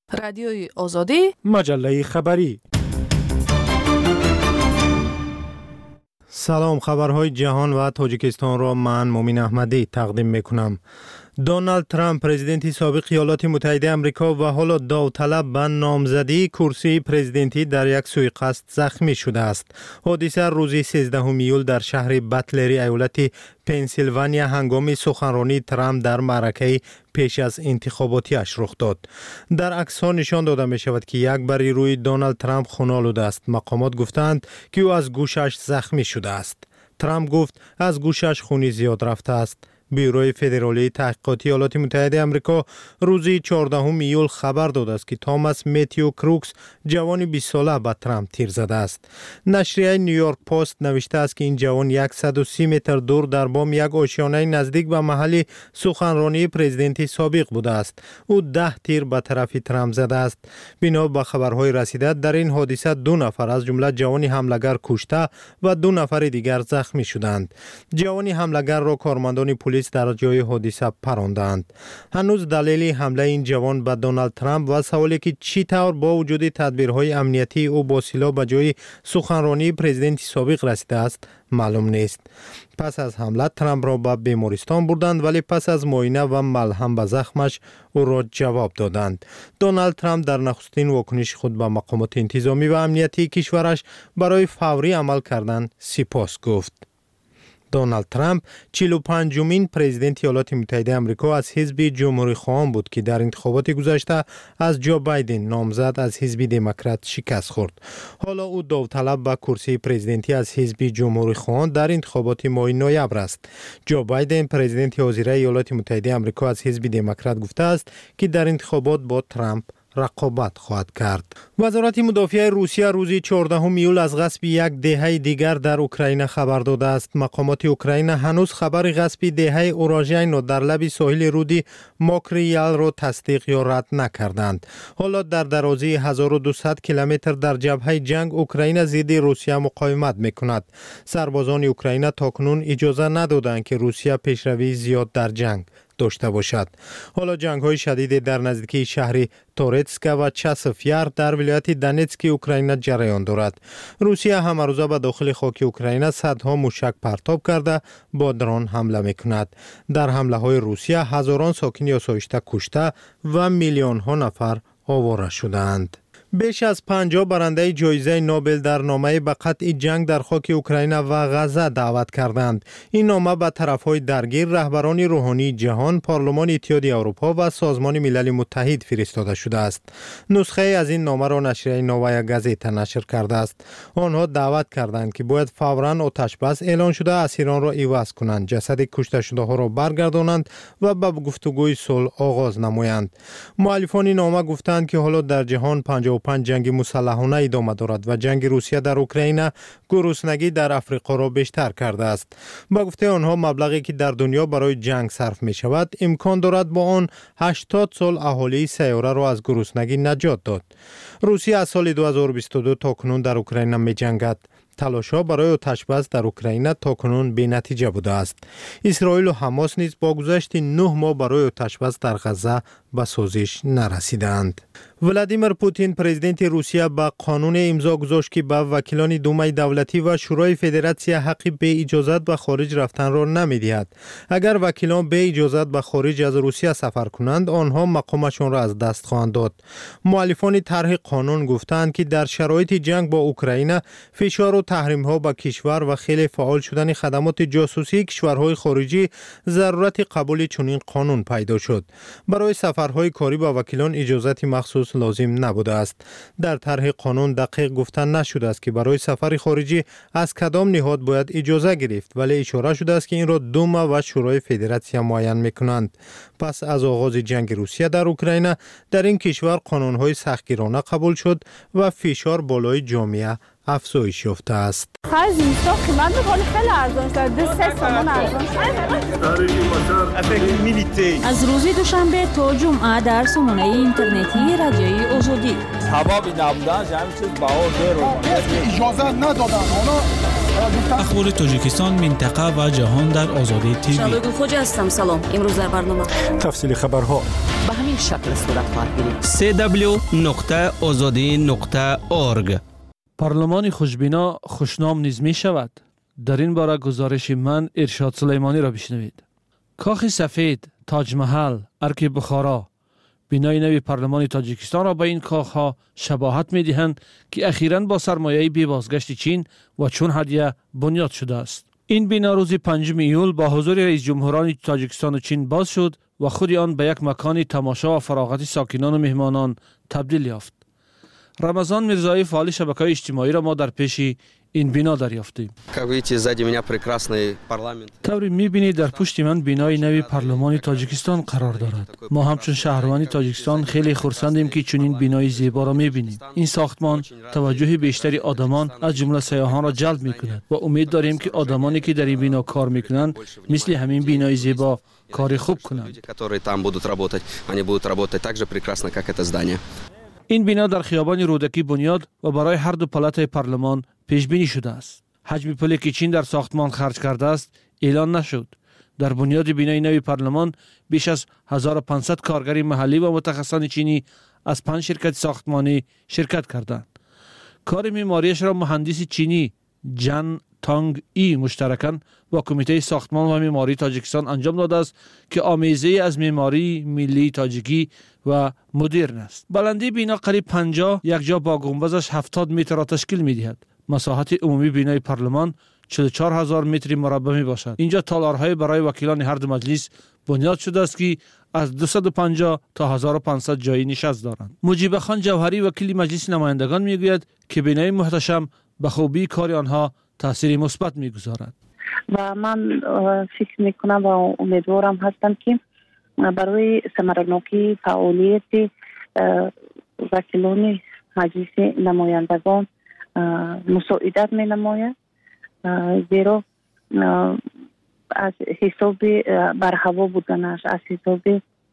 رادیوی آزادی، مجله خبری. سلام، خبرهای جهان و تاجیکستان را من مومین احمدی تقدیم میکنم. دونالد ترامپ پرزیدنت سابق ایالات متحده آمریکا و حالا داوطلب به نامزدی کرسی پرزیدنتی در یک سوءقصد زخمی شده است. حادثه روز 13 ایول در شهر بتلری ایالت پنسیلوانیا هنگام سخنرانی ترامپ در معرکه پیش از انتخاباتیش رخ داد. در عکس‌ها نشان داده می شود که یک بری روی دونالد ترامپ خون آلوده است. مقامات گفتند که او از گوشش زخمی شده است. ترامپ گفت از گوشش خونی زیاد رفته است. بیروی فدرالی تحقیقاتی ایالات متحده آمریکا روز 14 ایول خبر داده است که توماس متیو کروکس جوانی 20 ساله به ترامپ تیر زده است. نشریه نیویورک پست نوشته است که این جوان 130 متر دور در بام یک آشیانه نزدیک به محل سخنرانی پرزیدنت سابق بوده است. او 10 تیر به طرف ترامپ زده است. بنا به خبرهای رسیده در این حادثه 2 نفر از جمله جوانی حمله‌گر کشته و 2 نفر دیگر زخمی شدند. جوانی حمله‌گر را کارمندان پلیس در جای حادثه پراندند. هنوز دلیل حمله این جوان به دونالد ترامپ و سوالی که چی طور با وجود تدبیرهای امنیتی او با سلاح به جای سخنرانی پرزیدنت سابق رسیده است معلوم نیست. پس از حمله ترامپ را به بیمارستان بردند، ولی پس از معاینه و ملهم به زخمش او را جواب دادند. دونالد ترامپ در نخستین واکنش خود به مقامات انتظامی و امنیتی کشورش برای فوری عمل کردن سپاس گفت. دونالد ترامپ 45مین پرزیدنت ایالات متحده آمریکا از حزب جمهوری خواهان بود که در انتخابات گذشته از جو بایدن نامزد از حزب دموکرات شکست خورد. حالا او داوطلب به کرسی پرزیدنتی از حزب جمهوری خواهان در انتخابات ماه نوامبر است. جو بایدن پرزیدنت حاضر ایالات متحده آمریکا از حزب دموکرات گفته است که در انتخابات با ترامپ رقابت خواهد کرد. وزارت مدافع روسیه روز 14 ایول از غصب یک دهه دیگر در اوکراین خبر داده است. مقامات اوکراین هنوز خبر غصب دهه اوراژین در لب ساحل رود ماکریال را تصدیق یا رد نکردند. حالا در درازی 1200 کیلومتر در جبهه جنگ اوکراین ضد روسیه مقاومت میکند. سربازان اوکراین تاکنون اجازه ندادند که روسیه پیشروی زیاد در جنگ داشته باشد. حالا جنگ‌های شدید در نزدیکی شهر تورتسک و چاسف یار در ولایت دونتسک اوکراین جریان دارد. روسیه هم روزه به داخل خاک اوکراین صدها موشک پرتاب کرده با درون حمله میکند. در حمله‌های روسیه هزاران ساکن آسایشته کشته و میلیون‌ها نفر آواره شدند. بیش از 50 برنده جایزه نوبل در نامه به قطع جنگ در خاک اوکراین و غزه دعوت کردند. این نامه به طرفهای درگیر رهبران روحانی جهان، پارلمان اتحادیه اروپا و سازمان ملل متحد فرستاده شده است. نسخه از این نامه را نشریه نووایا گازتا نشر کرده است. آنها دعوت کردند که باید فوراً آتش بس اعلان شده اسیران را عوض کنند، جسد کشته شده ها را برگردانند و به گفتگوی صلح آغاز نمایند. مؤلفان نامه گفتند که حالا در جهان 55 جنگ مسلحانه ادامه دارد و جنگ روسیه در اوکراین گرسنگی در افریقا را بیشتر کرده است. با گفته آنها مبلغی که در دنیا برای جنگ صرف می شود امکان دارد با آن 80 سال اهالی سیاره را از گرسنگی نجات داد. روسیه از سال 2022 تا کنون در اوکراین می جنگد. تلاش‌ها برای آتش‌بس در اوکراین تاکنون بی‌نتیجه بوده است. اسرائیل و حماس نیز با گذشت 9 ماه برای آتش‌بس در غزه به سازش نرسیدند. ولادیمیر پوتین پرزیدنت روسیه با قانون امضا گذاشت که به وکیلان دومای دولتی و شورای فدراسیون حق به اجازت به خارج رفتن را نمی‌دهد. اگر وکیلان به اجازت به خارج از روسیه سفر کنند، آنها مقامشان را از دست خواهند داد. مؤلفان طرح قانون گفتند که در شرایط جنگ با اوکراین فشار و تحریم‌ها به کشور و خیلی فعال شدن خدمات جاسوسی کشورهای خارجی ضرورت قبول چنین قانون پیدا شد. برای سفرهای کاری با وکیلان اجازت مخصوص لازم نبوده است. در طرح قانون دقیق گفتن نشده است که برای سفر خارجی از کدام نهاد باید اجازه گرفت، ولی اشاره شده است که این را دوما و شورای فدراسیون معین میکنند. پس از آغاز جنگ روسیه در اوکراین در این کشور قانون‌های سختگیرانه قبول شد و فشار بالای جامعه افزایش یافته است. خرج اینستا قیمت می‌کنه خیلی ارزان شده. 3 تومان ارزان شده. از روز دوشنبه تا جمعه در سامانه اینترنتی رادیوی آزادی. هوا نبودن همین چیز باور رو اجازه ندادن. اونا اخبار تاجیکستان، منطقه و جهان در آزادی تیوی. شادو خوج هستم. سلام. امروز در برنامه تفصیل خبرها به همین شکل صورت خواهد گرفت. www.azadi.org. پارلمان خوشبینا خوشنام نیز می شود. در این باره گزارش من ارشاد سلیمانی را بشنوید. کاخ سفید، تاج محل، ارک بخارا، بینای نوی پارلمان تاجیکستان را با این کاخها شباهت می دهند که اخیراً با سرمایه بی بازگشت چین و چون هدیه بنیاد شده است. این بنا روز 5 ایول با حضور رئیس جمهوران تاجیکستان و چین باز شد و خود آن به یک مکان تماشا و فراغت ساکنان و مهمانان تبدیل یافت. رمضان میرزایی فعال شبکه‌های اجتماعی را ما در پیش این بنا دریافتیم. طوری می‌بینید در پشت من بینای نوی پارلمان تاجیکستان قرار دارد. ما همچون شهروان تاجیکستان خیلی خرسندیم که چنین بینای زیبا را می‌بینیم. این ساختمان توجه بیشتری آدمان از جمله سیاحان را جلب می‌کند و امید داریم که آدمانی که در این بنا کار می‌کنند مثل همین بینای زیبا کار خوب کنند. این بنا در خیابان رودکی بنیاد و برای هر دو پلات پارلمان پیش بینی شده است. حجم پولی که چین در ساختمان خرج کرده است اعلان نشد. در بنیاد بینای نوی پارلمان بیش از 1500 کارگر محلی و متخصصان چینی از 5 شرکت ساختمانی شرکت کردند. کار معماریش را مهندس چینی جان تانگ ای مشترکاً با کمیته ساختمان و معماری تاجیکستان انجام داده است که آمیزه از معماری ملی تاجیکی و مدرن است. بلندی بنا قریب 50 یک جا با گنبدش 70 متر را تشکیل می‌دهد. مساحت عمومی بینای پارلمان 44000 متر مربع می باشد. اینجا تالارهای برای وکیلان هر دو مجلس بنیاد شده است که از 250 تا 1500 جای نشست دارند. مجیب خان جوهری وکیل مجلس نمایندگان میگوید که بینای محتشم به خوبی کار آنها تاثیر مثبت میگذارد. و من فکر میکنم و امیدوارم هستم که برای ثمرناکی فعالیت وکیلان مجلس نمایندگان مساعدت می نماید، زیرا از حساب برهوا بودنش، از حساب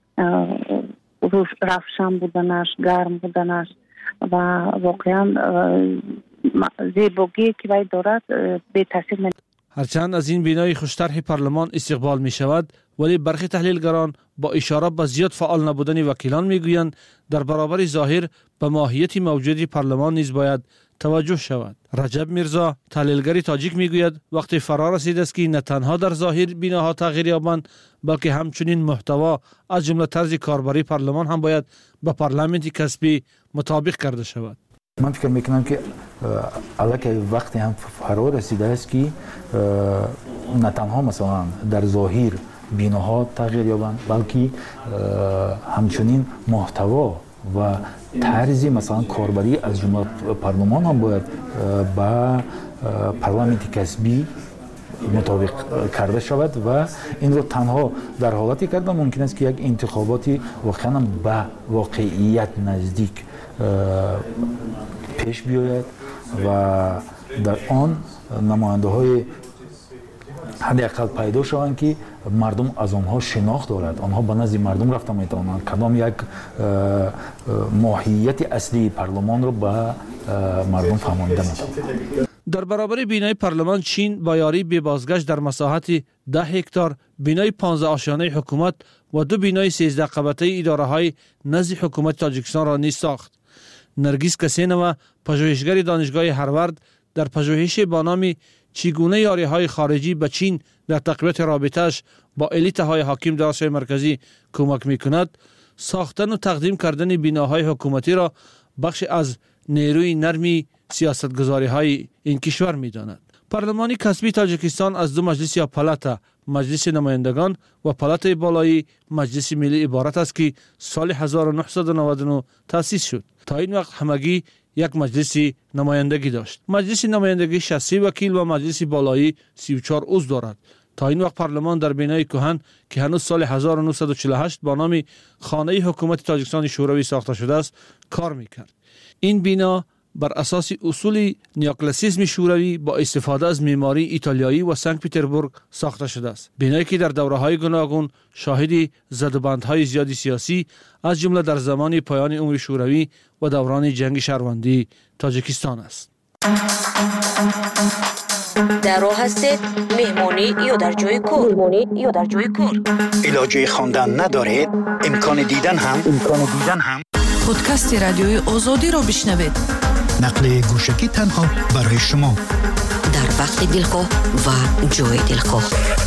روشن بودنش، گرم بودنش و واقعا زیبایی که باید دارد به تاثیر نمی. هرچند از این بینای خوشطرح پارلمان استقبال می شود، ولی برخی تحلیلگران با اشاره به زیاد فعال نبودن وکیلان می گویند در برابر ظاهر به ماهیت موجود پارلمان نیز باید توجه شود. رجب میرزا تحلیلگر تاجیک می گوید وقتی فرا رسیده است که نه تنها در ظاهر بیناها تغییر یابند بلکه همچنین محتوا از جمله طرز کاربری پارلمان هم باید با پارلمانت کسبی مطابق کرده شود. من فکر میکنم که الان وقتی هم فرا رسیده است که نه تنها مثلا در ظاهر بیناها تغییر یابند بلکه همچنین محتوا و طرز مثلا کاربری از جمله پارلمان هم باید با پارلمانت کسبی مطابق کرده شود و این رو تنها در حالتی کردن ممکن است که یک انتخاباتی واقعا به واقعیت نزدیک پیش بیاید و در آن نماینده های حداقل پیدا شوند که مردم از آنها شناخت دارد، آنها به نزد مردم رفته میتوانند کدام یک ماهیت اصلی پارلمان رو به مردم فهمانده میتوانند. در برابر بینای پارلمان چین با یاری بی بازگشت در مساحت 10 هکتار بینای 15 آشیانه حکومت و 2 بینای 13 قبطه اداره های نزد حکومت تاجیکستان را نیز ساخت. نرگس کسینووا پژوهشگر دانشگاه هاروارد در پژوهش با نام چگونه یاری‌های خارجی به چین در تقویت رابطه‌اش با الیت‌های حاکم در آسیای مرکزی کمک می‌کند، ساختن و تقدیم کردن بناهای حکومتی را بخش از نیروی نرمی سیاستگذاری‌های این کشور می‌داند. پارلمان کسبی تاجیکستان از 2 مجلس یا پلات، مجلس نمایندگان و پلات بالایی مجلس ملی عبارت است که سال 1999 تأسیس شد. تا این وقت همگی یک مجلس نمایندگی داشت. مجلس نمایندگی 60 وکیل و مجلس بالایی 34 عضو دارد. تا این وقت پارلمان در بنای کهن که هنوز سال 1948 با نام خانه حکومت تاجیکستان شوروی ساخته شده است کار میکرد. این بنا بر اساس اصول نیوکلاسیسم شوروی با استفاده از معماری ایتالیایی و سنت پترزبورگ ساخته شده است. بنایی که در دوره‌های گوناگون شاهد زدوبندهای زیادی سیاسی از جمله در زمان پایان عمر شوروی و دوران جنگ شهروندی تاجیکستان است. در راه هستید مهمانی یا در جای کار علاجه خواندن ندارید امکان دیدن هم پادکست رادیوی آزادی را بشنوید. نقل گوشکی تنها برای شما در وقت دلخواه و جای دلخواه.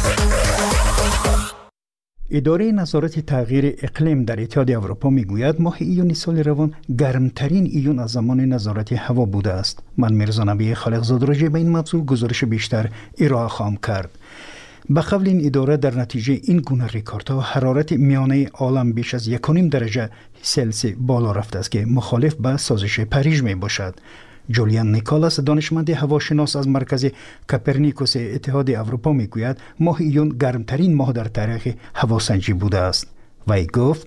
اداره نظارت تغییر اقلیم در اتحاد اروپا میگوید ماه ایون سال روان گرمترین ایون از زمان نظارت هوا بوده است. من میرزا نبی خالقزاد راجع به این موضوع گزارش بیشتر ارائه خواهم کرد. به قول این اداره در نتیجه این گونه ریکوردها حرارت میانه عالم بیش از 1.5 درجه سلسی بالا رفته است که مخالف به سازش پاریژ می باشد. جولیان نیکولاس دانشمند هواشناس از مرکز کوپرنیکوس اتحاد اروپا میگوید ماه ایون گرمترین ماه در تاریخ هواسنجی بوده است. وی گفت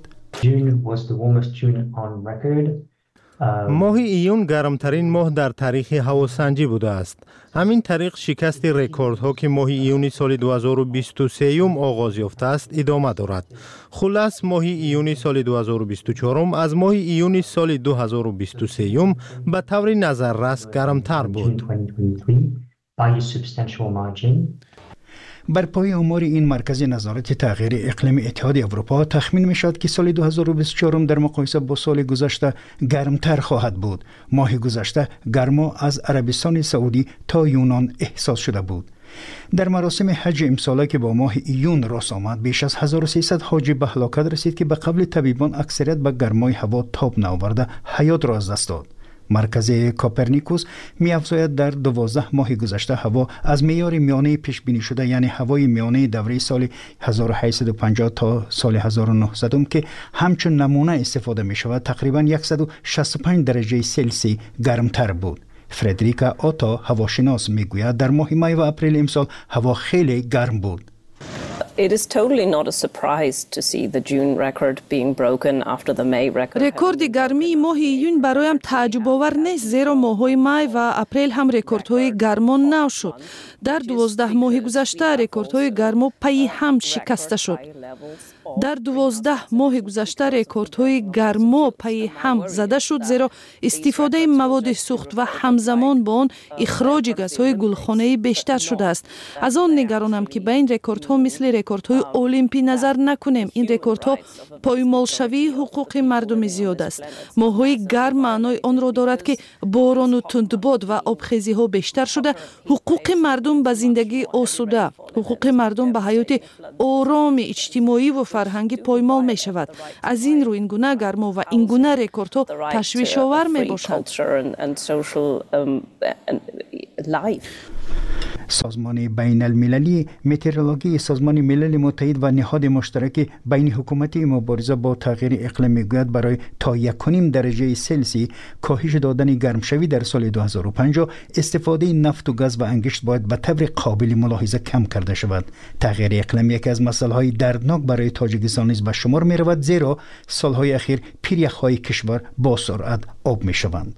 ماه ایون گرمترین ماه در تاریخ هواسنجی بوده است. همین طریق شکست رکوردها که ماه ایون سال 2023 آغاز یافته است ادامه دارد. خلاص ماه ایون سال 2024 از ماه ایون سال 2023 به طور نظررس گرمتر بود. بر پای آمار این مرکز نظارت تغییر اقلیم اتحاد اروپا تخمین می شد که سال 2024 در مقایسه با سال گذشته گرمتر خواهد بود. ماه گذشته گرما از عربستان سعودی تا یونان احساس شده بود. در مراسم حج امساله که با ماه ایون راست آمد بیش از 1300 حاجی به هلاکت رسید که به قبل طبیبان اکثریت به گرمای هوا تاب نآورده حیات را از دست داد. مرکز کوپرنیکوس می‌افزاید در 12 ماه گذشته هوا از معیار میانه پیش بینی شده یعنی هوای میانه دوره سال 1850 تا سال 1900 که همچون نمونه استفاده می شود تقریبا 165 درجه سلسی گرمتر بود. فردریکا آتا هواشناس میگوید در ماه می و اپریل امسال هوا خیلی گرم بود. It is totally not a surprise to see the June record being broken after the May record. رکورد گرمی ماه ایون برایم تعجب آور نیست زیرا ماه‌های می و اپریل هم رکوردهای گرما نو شد. در 12 ماه گذشته رکوردهای گرما پی هم شکسته شد. در 12 ماه گذشته رکوردهای گرما پی هم زده شد زیرا استفاده مواد سوخت و همزمان با آن اخراج گازهای گلخانه‌ای بیشتر شده است. از آن نگرانم که به این رکوردها مثل رکوردهای المپی نظر نکنیم. این رکوردها پایمالشوی حقوق مردم زیاد است. ماه‌های گرم معنای آن را دارد که باران و تندباد و آبخیزی‌ها بیشتر شده. حقوق مردم به زندگی آسوده، حقوق مردم به حیات آرام اجتماعی و فرهنگی پایمال می شود. از این رو این گونه گرما و این گونه رکوردها تشویش آور می باشند. سازمان بین المللی مترولوژی سازمان ملل متحد و نهاد مشترک بین حکومتی مبارزه با تغییر اقلیم میگوید برای تا 1.5 درجه سلسی کاهش دادن گرمشوی در سال 2050 استفاده نفت و گاز و انگشت باید به طور قابل ملاحظه کم کرده شود. تغییر اقلیم یکی از مسائل دردناک برای تاجیکستان نیز به شمار می رود زیرا سالهای اخیر پیریخ‌های کشور با سرعت آب می شوند.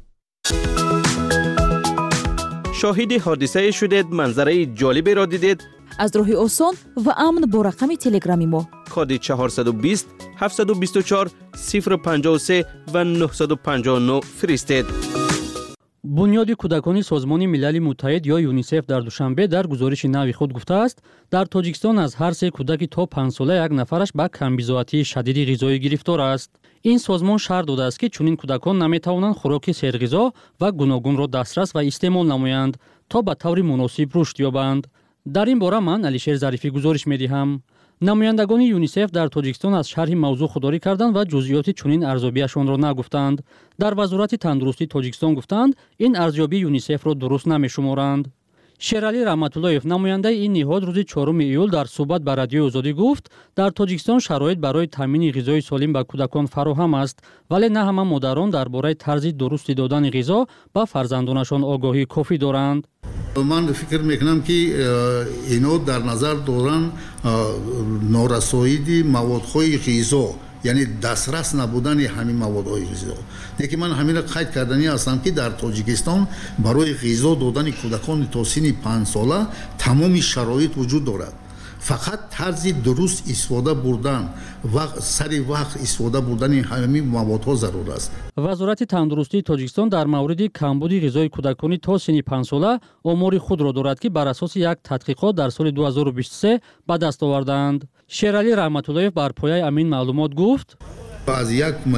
شاهد حادثه شدید، منظره جالبی را دیدید؟ از راه آسان و امن با رقم تلگرامی ما کد 420 724 053 و 959 فرستید. بنیاد کودکان سازمان ملل متحد یا یونیسف در دوشنبه در گزارش نوی خود گفته است در تاجیکستان از هر 3 کودکی تا 5 ساله یک نفرش به کمبیزاحتی شدید غذایی گرفتار است. این سازمان شرح داده است که چنین کودکان نمیتوانند خوراک سرغذا و گوناگون را دسترس و استعمال نمایند تا به طور مناسب رشد یابند. در این باره من علیشیر ظریفی گزارش می‌دهم. نمایندگان یونیسف در تاجیکستان از شرح موضوع خودداری کردند و جزئیات چنین ارزیابیشان را نگفتند. در وزارت تندرستی تاجیکستان گفتند این ارزیابی یونیسف را درست نمی‌شمارند. شیرعلی رحمت‌اللهیف نماینده این نهاد روز 4 ایول در صحبت با رادیوی آزادی گفت در تاجیکستان شرایط برای تامین غذای سالم به کودکان فراهم است ولی نه همه مادران درباره طرز درست دادن غذا به فرزندانشان آگاهی کافی دارند. من فکر میکنم که اینو در نظر دارن نارسایی موادهای غذا یعنی دسترس نبودن همین موادهای غذا. دیگه من همین را قید کردنی هستم که در تاجیکستان برای غذا دادن کودکان تا سن 5 ساله تمام شرایط وجود دارد. فقط طرز درست استفاده بردن و سری وقت استفاده بردن همین موادها ضرور است. وزارت تندرستی تاجیکستان در مورد کمبود غذای کودکانی تا سن 5 ساله آمار خود را دارد که بر اساس یک تحقیقات در سال 2023 به دست آوردند. شیرعلی رحمت‌اللهیف بر پایه همین معلومات گفت: از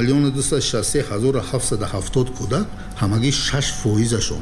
1,263,770 کودک همگی 6%شون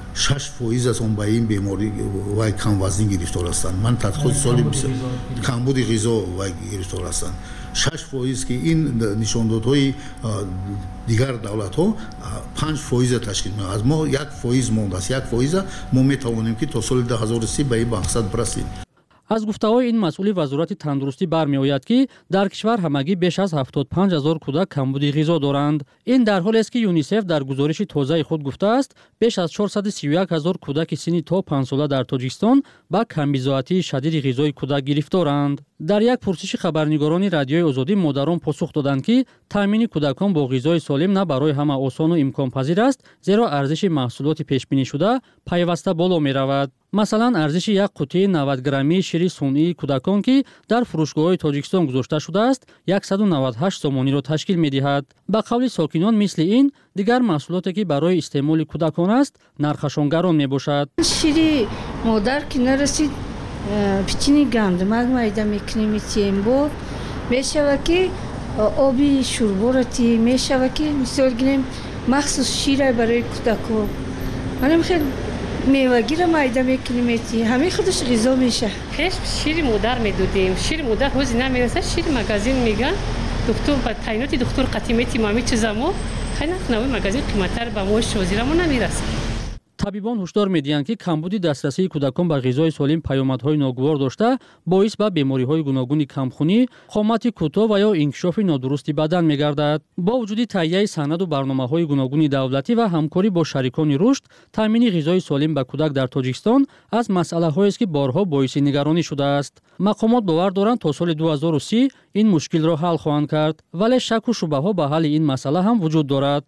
6% با این بیماری و کم وزنی گرفتار هستند. من تحقیقات سالی کمبود غذا و گرفتار هستند. 6% که این نشاندادهای دیگر دولت ها 5% تشکیل می‌دهند. از ما 1% مونده است. 1% ما می‌توانیم که تا سال 2030 به این مقصد برسیم. از گفته‌های این مسئول وزارت تندرستی برمی‌آید که در کشور همگی بیش از 75,000 کودک کمبود غذا دارند. این در حالی است که یونیسف در گزارش تازه خود گفته است بیش از 431,000 کودک سنی تا 5 ساله در تاجیکستان با کمبودی شدید غذای کودک گرفتارند. در یک پرسش خبرنگاران رادیوی آزادی مادران پاسخ دادند که تامین کودکان با غذای سالم نه برای همه آسان و امکان پذیر است، زیرا ارزش محصولات پیش بینی شده پیوسته بالا می‌رود. مثلا ارزش یک قوطی 90 گرمی شیر صنعی کودکان که در فروشگاه‌های تاجیکستان گذاشته شده است 198 سومانی را تشکیل می‌دهد. به قول ساکنان مثل این دیگر محصولاتی که برای استعمال کودکان است نرخشان گران میباشد. شیر مادر که نرسید پیچینی گند مایده میکنیم میتیم بود میشود که آبی شوربارتی میشود که مثال گیریم مخصوص شیر برای کودکان منم خیلی میوگی را مایده میکنیم میتیم همه خودش غذا میشه. پیش شیر مادر میدودیم. شیر مادر روزی نمیرسه. شیر مغازین میگن دکتر با تعیینات دکتر قطیمیتی ما چیزامو خیلی نوی مغازین قیمت‌تر به ما شوزیرمون نمیرسه. طبیبان هشدار می‌دهند که کمبود دسترسی کودکان به غذای سالم پیامدهای ناگوار داشته باعث به بیماری‌های گوناگون کمخونی، قامت کوتاه و یا انکشاف نادرستی بدن می‌گردد. با وجود تهیه سند و برنامه‌های گوناگون دولتی و همکاری با شریکان رشد، تامین غذای سالم به کودک در تاجیکستان از مسئله‌هایی است که بارها باعث نگرانی شده است. مقامات باور دارند تا سال 2030 این مشکل را حل خواهند کرد، ولی شک و شبهه‌ها به حل این مسئله هم وجود دارد.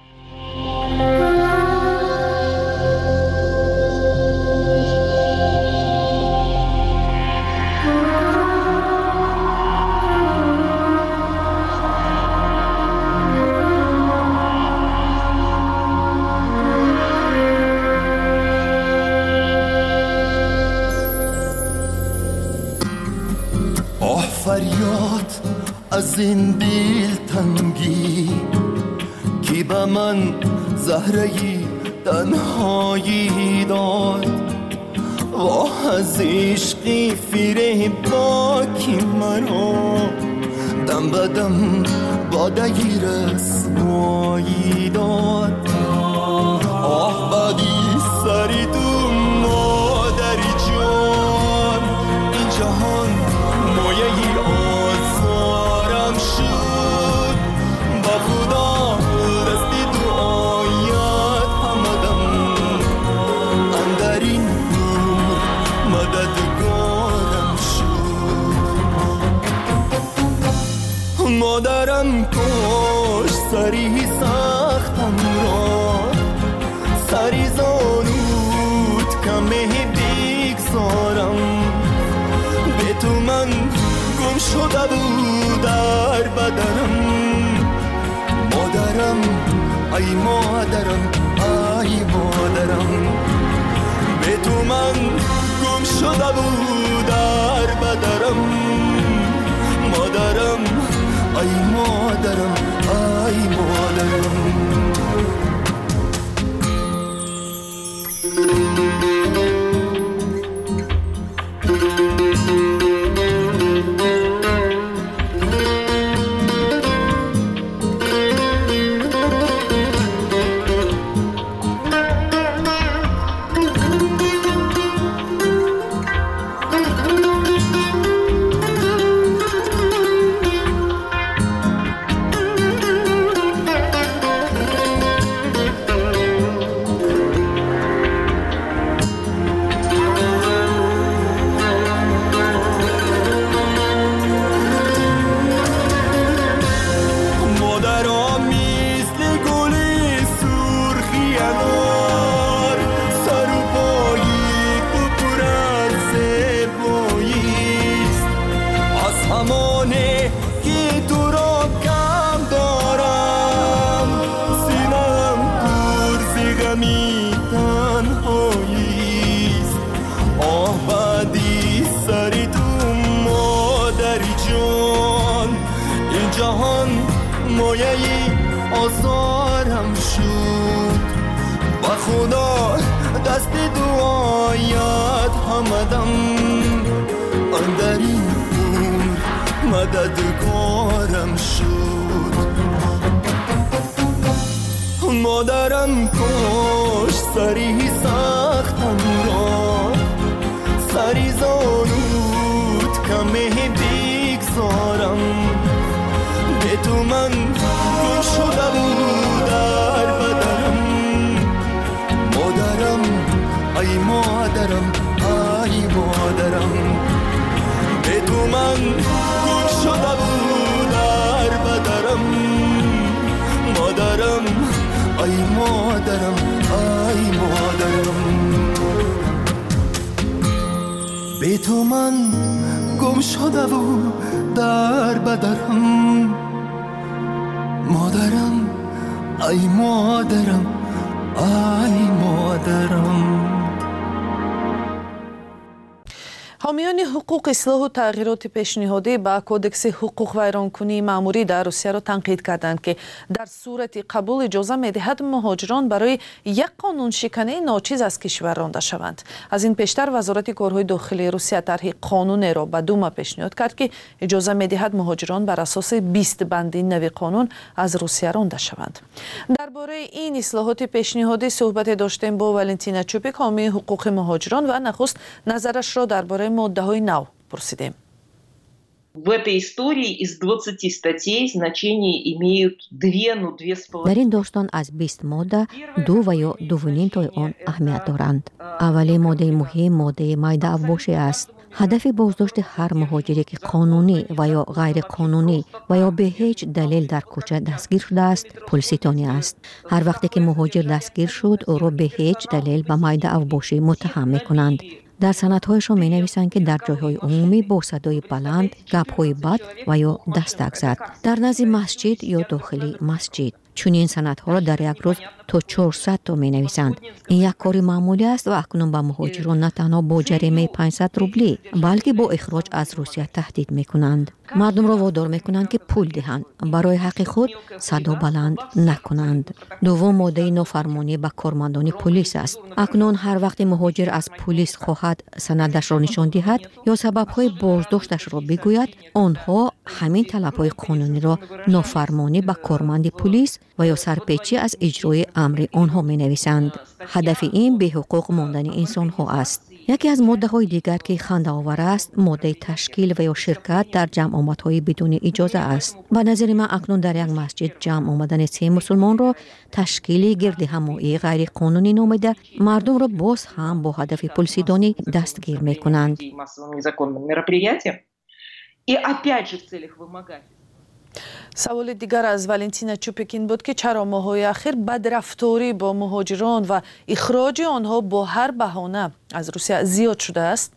فریاد از این دل تنگی کی به من زهره‌ی تنهایی داد و از عشقی فریبناکی مرا دم به دم بادگی رسوایی داد. آه بدی سری تو مادری جان این جهان مایه آزارم شد با خدا دستی دعایت همدم اندرین نور مددگارم شد. مادرم کش سری سختم را سری زانود کمه بگذارم به تو من گم شده بود در بدنم. مادرم ای مادرم ای مادرم به تو من گم شده بود در بدنم. مادرم ای مادرم ای مادرم. همین تنهاییست آبادی سری تو مادری جان این جهان مایه‌ی آزارم شد با خدا دست دعایت همدم اندر این عمر مددگارم شد مادرم کش سری سختم را سری زانود کمه بگذارم به تو من گم شده بود در بدنم مادرم ای مادرم ای مادرم به تو من گم شده بود در بدنم مادرم ای مادرم ای مادرم به تو من گم شده بود در بدرم مادرم ای مادرم ای مادرم حامیان حقوق اصلاح و تغییرات پیشنهادی با کودکس حقوق ویرانکنی مأموری در روسیه را تنقید کردند که در صورت قبول اجازه می‌دهد مهاجران برای یک قانون شکنی ناچیز از کشور رانده شوند. از این پیشتر وزارت کارهای داخلی روسیه طرح قانون را به دوما پیشنهاد کرد که اجازه می‌دهد مهاجران بر اساس 20 بند نوی قانون از روسیه رانده شوند. درباره این اصلاحات پیشنهادی صحبت داشتیم با ولنتینا چوپیک حامی حقوق مهاجران و نخست نظرش را درباره ماده‌های نو پرسیدیم. در این داستان از 20 ماده 2 و یا 2.5 تا آن اهمیت دارند. اولی ماده مهم ماده مایده افباشی است. هدف بازداشت هر مهاجری که قانونی و یا غیر قانونی و یا به هیچ دلیل در کوچه دستگیر شده است پولستانی است. هر وقتی که مهاجر دستگیر شد او را به هیچ دلیل به مایده افباشی متهم می‌کنند. در سندهایشان می نویسند که در جایهای عمومی با صدای بلند، گپ‌های بد و یا دستک زد. در نزد مسجد یا داخلی مسجد. چون این سندها را در یک روز تا 400 تا می نویسند. این یک کاری معمولی است و اکنون به مهاجران نه تنها با جریمه 500 روبلی بلکه با اخراج از روسیه تهدید می کنند. مردم را وادار می کنند که پول دهند برای حق خود صدا بلند نکنند. دوم ماده نافرمانی به کارمندان پلیس است. اکنون هر وقت مهاجر از پلیس خواهد سندش را نشان دهد یا سبب‌های بازداشتش را بگوید آنها همین طلب‌های قانونی را نافرمانی به کارمند پلیس و یا سرپیچی از اجرای امر آنها می نویسند. هدف این به حقوق ماندن انسان ها است. یکی از ماده های دیگر که خنده آور است ماده تشکیل و یا شرکت در جمع آمدهای بدون اجازه است. به نظر من اکنون در یک مسجد جمع آمدن 3 مسلمان را تشکیل گرد همایی غیر قانونی نامیده مردم را باز هم با هدف پولسیدانی دستگیر می کنند. سوال دیگر از ولنتینا چوپیک این بود که چرا ماه‌های اخیر بدرفتاری با مهاجران و اخراج آنها با هر بهانه از روسیه زیاد شده است؟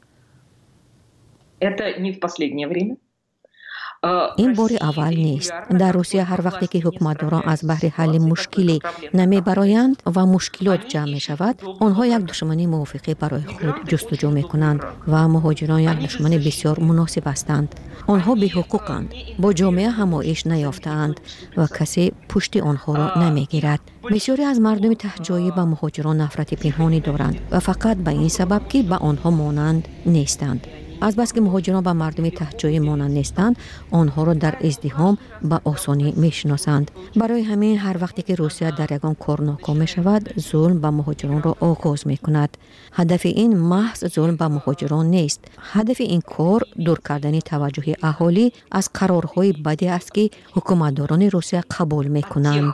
این بار اول نیست. در روسیه هر وقتی که حکومتداران از بهر حل مشکلی نمی برایند و مشکلات جمع می شود آنها یک دشمنی موافقه برای خود جستجو می کنند و مهاجران یک دشمن بسیار مناسب هستند. آنها بی حقوقند، با جامعه همایش نیافتند و کسی پشت آنها را نمی گیرد. بسیاری از مردم تهجایی به مهاجران نفرت پنهانی دارند و فقط به این سبب که به آنها مانند نیستند. از بس که مهاجران به مردم تهجایی مانند نیستند آنها را در ازدحام به آسانی میشناسند. برای همین هر وقتی که روسیه در یگان کار ناکام می شود ظلم به مهاجران را آغاز می کند. هدف این محض ظلم به مهاجران نیست. هدف این کار دور کردن توجه اهالی از قرارهای بدی است که حکومتداران روسیه قبول می کنند.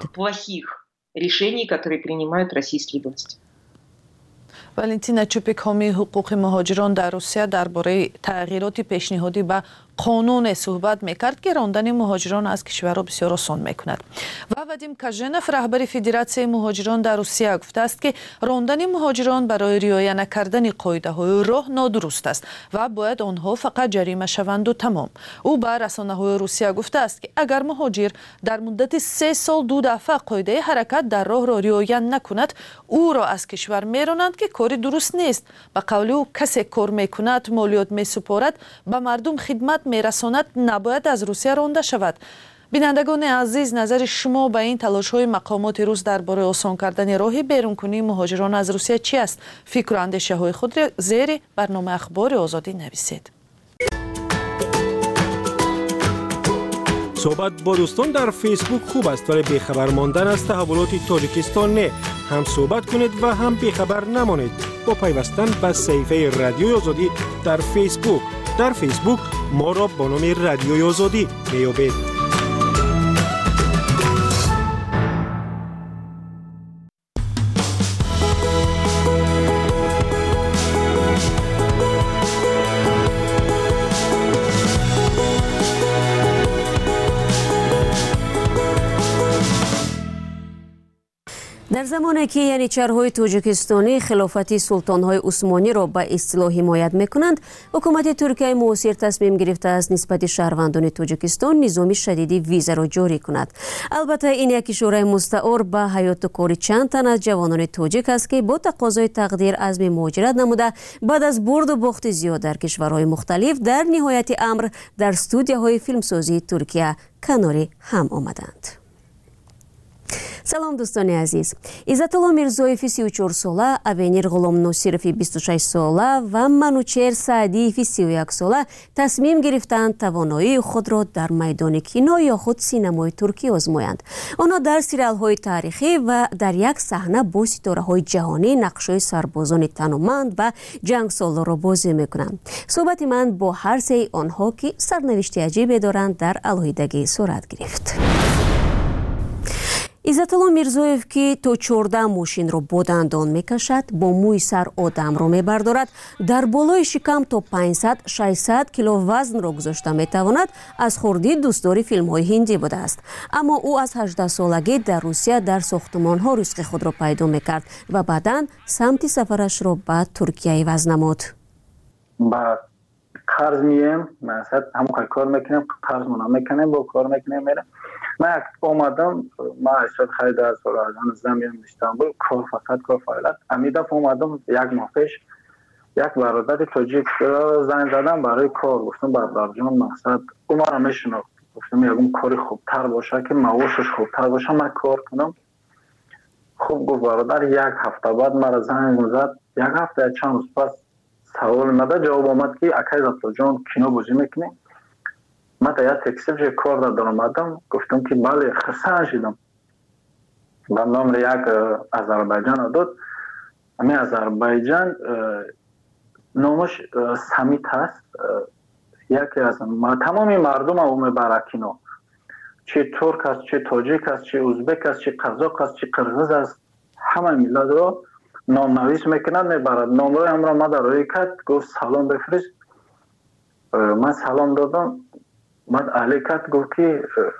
ولنتینا چوپیک حامی حقوق مهاجران در روسیه درباره تغییرات پیشنهادی به قانون صحبت میکرد که راندن مهاجران از کشور را بسیار آسان میکند. و وادیم کاژنف رهبر فدراسیون مهاجران در روسیه گفته است که راندن مهاجران برای رعایت نکردن قاعده های راه نادرست است و باید آنها فقط جریمه شوند و تمام. او به رسانه های روسیه گفته است که اگر مهاجر در مدت 3 سال 2 دفعه قاعده حرکت در راه را رعایت نکند او را از کشور میرانند که کاری درست نیست. به قول او کسی کار میکند مالیات میسپارد به مردم خدمت میرساند نباید از روسیه رانده شود. بینندگان عزیز نظر شما به این تلاش های مقامات روس درباره آسان کردن راه بیرون کنی مهاجران از روسیه چی است؟ فکر و اندیشه های خود را زیر برنامه اخبار آزادی نویسید. صحبت با دوستان در فیسبوک خوب است ولی بیخبر ماندن از تحولات تاجیکستان نه. هم صحبت کنید و هم بیخبر نمانید با پیوستن به صفحه رادیوی آزادی در فیسبوک. در فیسبوک ما را با نام رادیوی آزادی میابید. در زمانی که ینیچرهای تاجیکستانی خلافت سلطانهای عثمانی را به اصطلاح حمایت میکنند، حکومت ترکیه معاصر تصمیم گرفته است نسبت شهروندان تاجیکستان نظام شدیدی ویزا را جاری کند. البته این یک اشاره مستعار به حیات و کار چند تن از جوانان تاجیک است که با تقاضای تقدیر عزم مهاجرت نموده بعد از برد و باخت زیاد در کشورهای مختلف در نهایت امر در استودیوهای فیلمسازی ترکیه کنار هم آمدند. سلام دوستان عزیز. عزتالله میرزویف 34 ساله، اوینیر غلام ناصرف 26 ساله و منوچهر سعدی 31 ساله تصمیم گرفتند توانایی خود را در میدان کینو یا خود سینمای ترکی آزمایند. آنها در سریال های تاریخی و در یک صحنه با ستاره های جهانی نقشای سربازان تنومند و جنگ سالار را بازی میکنند. صحبت من با هر سه آنها که سرنوشت عجیبی دارند در علیحدگی صورت گرفت. عزتالله میرزویف که تا 14 ماشین را با دندان میکشد، با موی سر آدم را میبردارد، در بالای شکم تا 500-600 کیلو وزن را گذاشته میتواند، از خردی دوستدار فیلم های هندی بوده است. اما او از 18 سالگی در روسیه در ساختمان ها رزق خود را پیدا میکرد و بعداً سمت سفرش را به ترکیه عوض نمود. با قرض میم، مثلا همون کار میکنیم، قرض مونم میکنیم، با کار میکنیم میرم. من اومدم، ما اشتاد خیلی در سال از زمین استانبول کار فقط کار فعالیت. امیدم اومدم یک ماه پیش یک برادر تاجیک زنگ زدم برای کار، گفتم برادر جان مقصد او ما را میشناخت، گفتم یکم کاری خوبتر باشه که معاشش خوبتر باشه من کار کنم. خوب گفت برادر. یک هفته بعد مرا زنگ زد، یک هفته چند روز پس سوال مده جواب آمد که اکای عزتالله جان کینو بازی میکنی؟ من تا یک تکسیل جای کار در آمدم، گفتم که بله خرسان شدم. و نام یک آذربایجان داد. همین آذربایجان نامش سمیت هست. یکی از تمامی مردم او میبره کینو، چه ترک است، چه تاجیک است، چه ازبک است، چه قزاق است، چه قرغیز است، همه ملت را نام نویس میکنند میبرد. نامرای هم را ما در روی کرد، گفت سلام بفرست. من سلام دادم. بعد علی کرد گفت که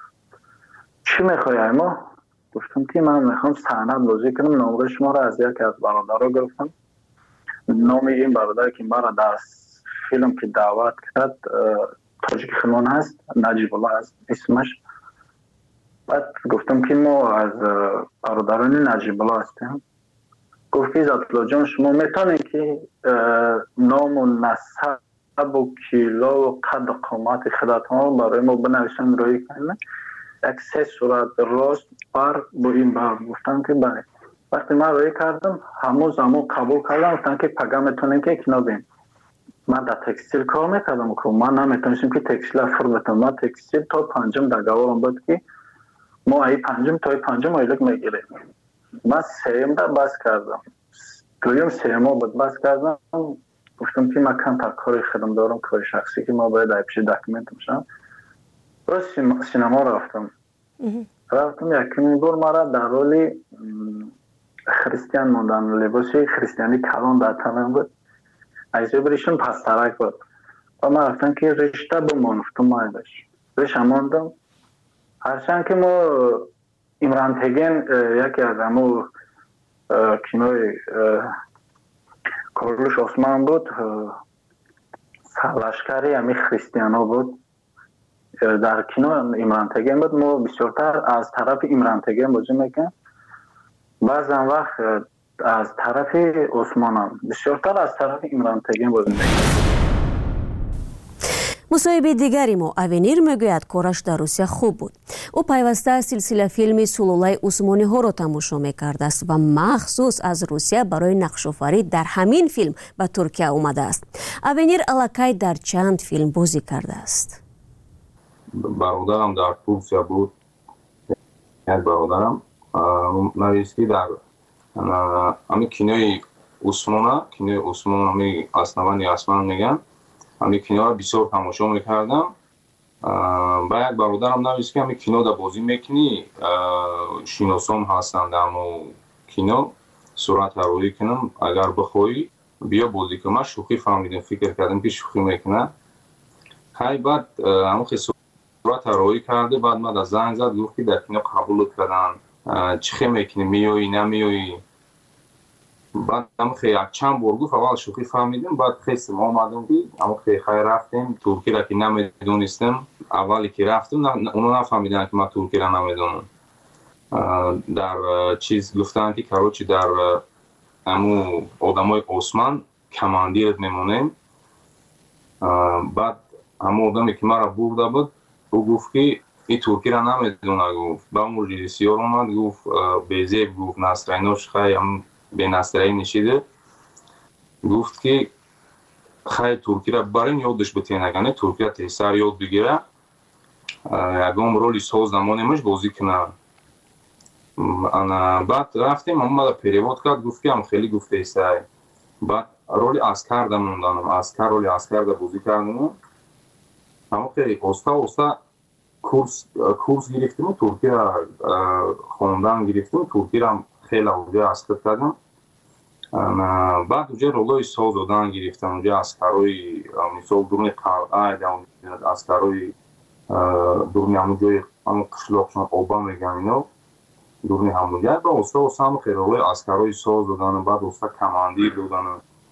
چی میخوای ما؟ گفتم که من میخوام صحنه بازی کنم. نامرای شما را از یکی از برادرها گرفتم. نام این برادر که ما را در فیلم که دعوت کرد تاجیک خلمان هست، نجیب الله هست اسمش. بعد گفتم که ما از برادران نجیب الله هستیم. گفت که عزتالله جان شما میتونید که نام و نسب و کیلو و قد و قامت خودتان برای ما بنویسن روی کنید. یک 3 صورت راست بر با این بر. گفتم که بله. وقتی من روی کردم همون قبول کردم، گفتن که پگه میتونیم که اکنو بیم. من در تکستیل کار میکردم که من نمیتونستیم که تکستیل فر بتونم. من تکستیل تا 5 در گوارم بود که ما ای 5 تا 5 ایلک میگیریم. من 3 در بس کردم، 2 بود بس کردم. گفتم که من کم کاری خودم دارم، کار شخصی که ما باید پیش داکیومنت میشم. راست سینما رفتم یکی بار مرا در رول خریستیان موندن، لباسی خریستیانی کلان در تنم بود. ایزه بریشون پسترک بود. و من گفتم که رشته بمانفتم مایدش رشته ماندم هرچند که ما عمران تگین یکی از همو کینوی کارلوش عثمان بود لشکری همی خریستیانا بود در کینو عمران تگین بود ما بسیارتر از طرف عمران تگین بازی میکنم بعضا وقت از طرف عثمان هم بسیارتر از طرف عمران تگین بازی میکنم. مصاحبه دیگری ما авенир میگوید کارش در روسیه خوب بود. او پیوسته سلسله فیلم سلولای عثمانی ها را تماشا میکرده است و مخصوص از روسیه برای نقش‌آفرینی در همین فیلم به ترکیه اومده است. авенир الکی در چند فیلم بازی کرده است. برادرم در ترکیه بود. یک برادرم نویسکی در همین کینوی عثمان همین اسنوانی اسمان میگن. همین کینو را بسیار تماشا میکردم. با یک برادرم نویست که همین کینو در بازی میکنی شیناسام هستن در مو کینو صورت روی کنم اگر بخوایی بیا بازی کنم. شوخی فهمیدم فکر کردم که شوخی میکنه. های بعد همون خیلی صورت روی کرده بعد من در زنگ زد گفت که در کینو قبول کردن چی میکنی میایی نمیایی. بعد هم خیلی چند بار گفت اول شوخی فهمیدیم بعد خیلی ما آمدیم اما خیلی رفتیم ترکی را که نمیدونستم اولی که رفتیم اونا نفهمیدن که ما ترکی را نمیدونم. در چیز گفتن که کاروچی در همو آدمای عثمان کماندیر میمونیم. بعد همو آدمی که ما را برده بود او گفت که این ترکی را نمیدونه گفت. با اون رژیسور اومد گفت بیزیب گفت نصرینوش خیلی به نصرایی نشیده گفت که خیلی ترکی را برین یادش بتینگانه ترکی را تیسر یاد بگیره یکم رولی ساز زمانیمش بازی کنه. بعد رفتیم اما پیرواد کرد گفت که هم خیلی گفت تیسر بعد رولی اسکر دموندانم رولی اسکر دا بازی کردم اما خیلی استا کورس گرفتیم ترکی را خوندن گرفتیم ترکی را خیلی اونجا اسکر کردم. بعد اونجا رولای ساز دادن گرفتم اونجا اسکرای مثال دورنی قلعه اسکرای دورنی همونجای همون قشلاقشان آبا میگن اینا دورنی همونجا با استا هم خیلی رولای اسکرای ساز دادن بعد استا کماندیر دادن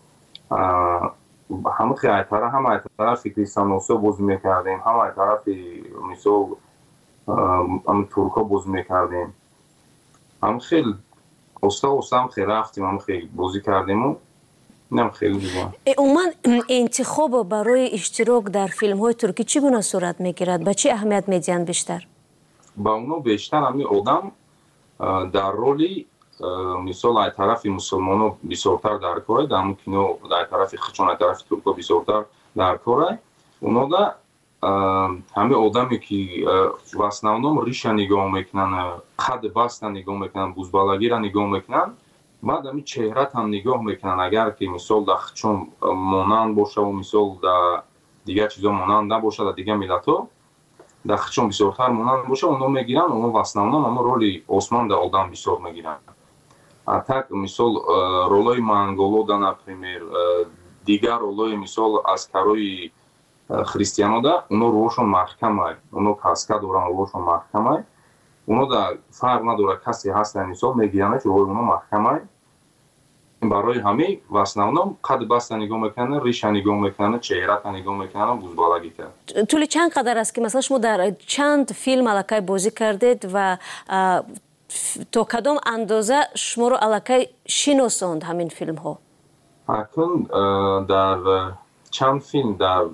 همه خیلی طرف فکریستان بازی میکردیم همه طرف مثال هم ترکا بازی میکردیم هم خیلی استا هم خیلی رفتیم هم خیلی بازی کردیم و نم خیلی دیگه. عموما انتخاب برای اشتراک در فیلم های ترکی چگونه صورت میگیرد؟ به چه اهمیت میدین بیشتر؟ با اونو بیشتر همین آدم در رولی مثال از طرف مسلمانو بسیارتر در کاره در همون کینو در طرف خچون از طرف ترکا بسیارتر در کاره اونا دا همه آدمی که в основном ریشه نگاه میکنن قد بست نگاه میکنن بزبالگی را نگاه میکنن بعد همین چهره هم نگاه میکنن اگر که مثال در خچون مانند باشه و مثال در دیگر چیزا مانند نباشه در دیگر ملت ها در خچون بسیارتر مانند باشه اونا میگیرن اونا в основном اما رولی عثمان در آدم بسیار میگیرن. так مثال رولای منگولو در نپریمیر دیگر رولای مثال اسکرای христиано да уно рӯшон маҳкамай уно каска доран рӯшон маҳкамай уно да фарқ надора касе ҳастан мисол мегиранд ки уно маҳкамай барои ҳами в основном қад баста нигоҳ мекунанд риша нигоҳ мекунанд чеҳрата нигоҳ мекунанд бузбалагита. طول چند قدر است که مثلا شما در چند فیلم الکی بازی کردید و تا کدام اندازه شما رو الکی شناساند همین فیلم ها؟ اکنون در چند فیلم در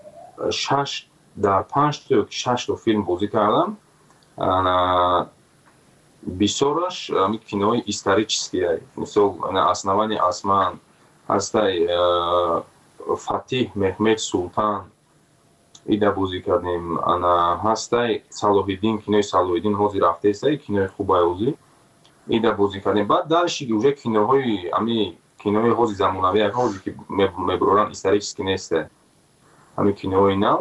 5 تا 6 تا فیلم بازی کردم. بسیارش همین کینوی історические مثال основание осман هسтай фатиҳ меҳмед султан ида бозӣ кардем ана ҳастай салоҳиддин кинои салоҳиддин ҳозир рафтаестай кинои хубай ҳозир ида бозӣ кардем баъд дарши уже киноҳои ами кинои ҳозир замонавия ҳозир ки мебуроран исторически нестай ами кинои нав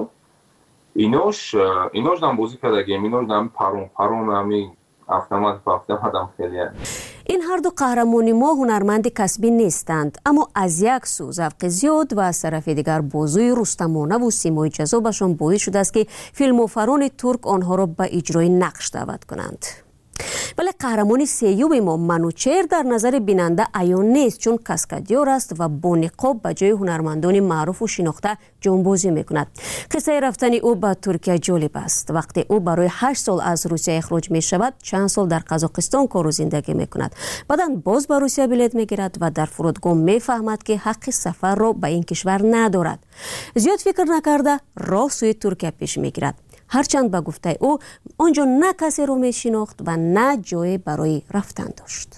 инош дам бозӣ кардагем инош дам паром ами автомат хеле این هر دو قهرمان ما هنرمند کسبی نیستند، اما از یک سو ذوق زیاد و از طرف دیگر بازوی رستمانه و سیمای جذابشان باعث شده است که فیلموفران ترک آنها را به اجرای نقش دعوت کنند. ولی قهرمان سیوم ما منوچهر در نظر بیننده عیان نیست، چون کاسکادیور است و با نقاب به جای هنرمندان معروف و شناخته جانبازی میکند. قصه رفتن او به ترکیه جالب است. وقتی او برای 8 سال از روسیه اخراج می شود، چند سال در قزاقستان کار و زندگی میکند. بعداً باز به روسیه بلیط میگیرد و در فرودگاه میفهمد که حق سفر را به این کشور ندارد. زیاد فکر نکرده راه سوی ترکیه پیش میگیرد. هرچند به گفته او آنجا نه کسی رو می شناخت و نه جای برای رفتن داشت.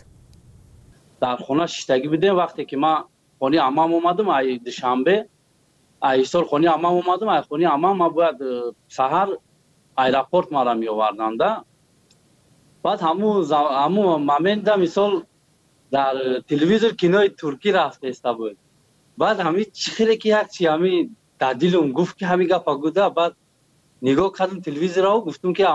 در خانه شیشتگی بودیم. وقتی که ما خانه عمام اومدم ای دوشنبه ای سال خانه عمام اومدم، ای خانه عمام ما باید سحر ایرپورت ما را می آوردند. بعد همون مومنت مثال در تلویزیون کینوی ترکی رفته است بود. بعد همین چخیره که یک چی همین در دلم گفت که همین گپ گفته. بعد نگاه کردم تلویزیون را و گفتم که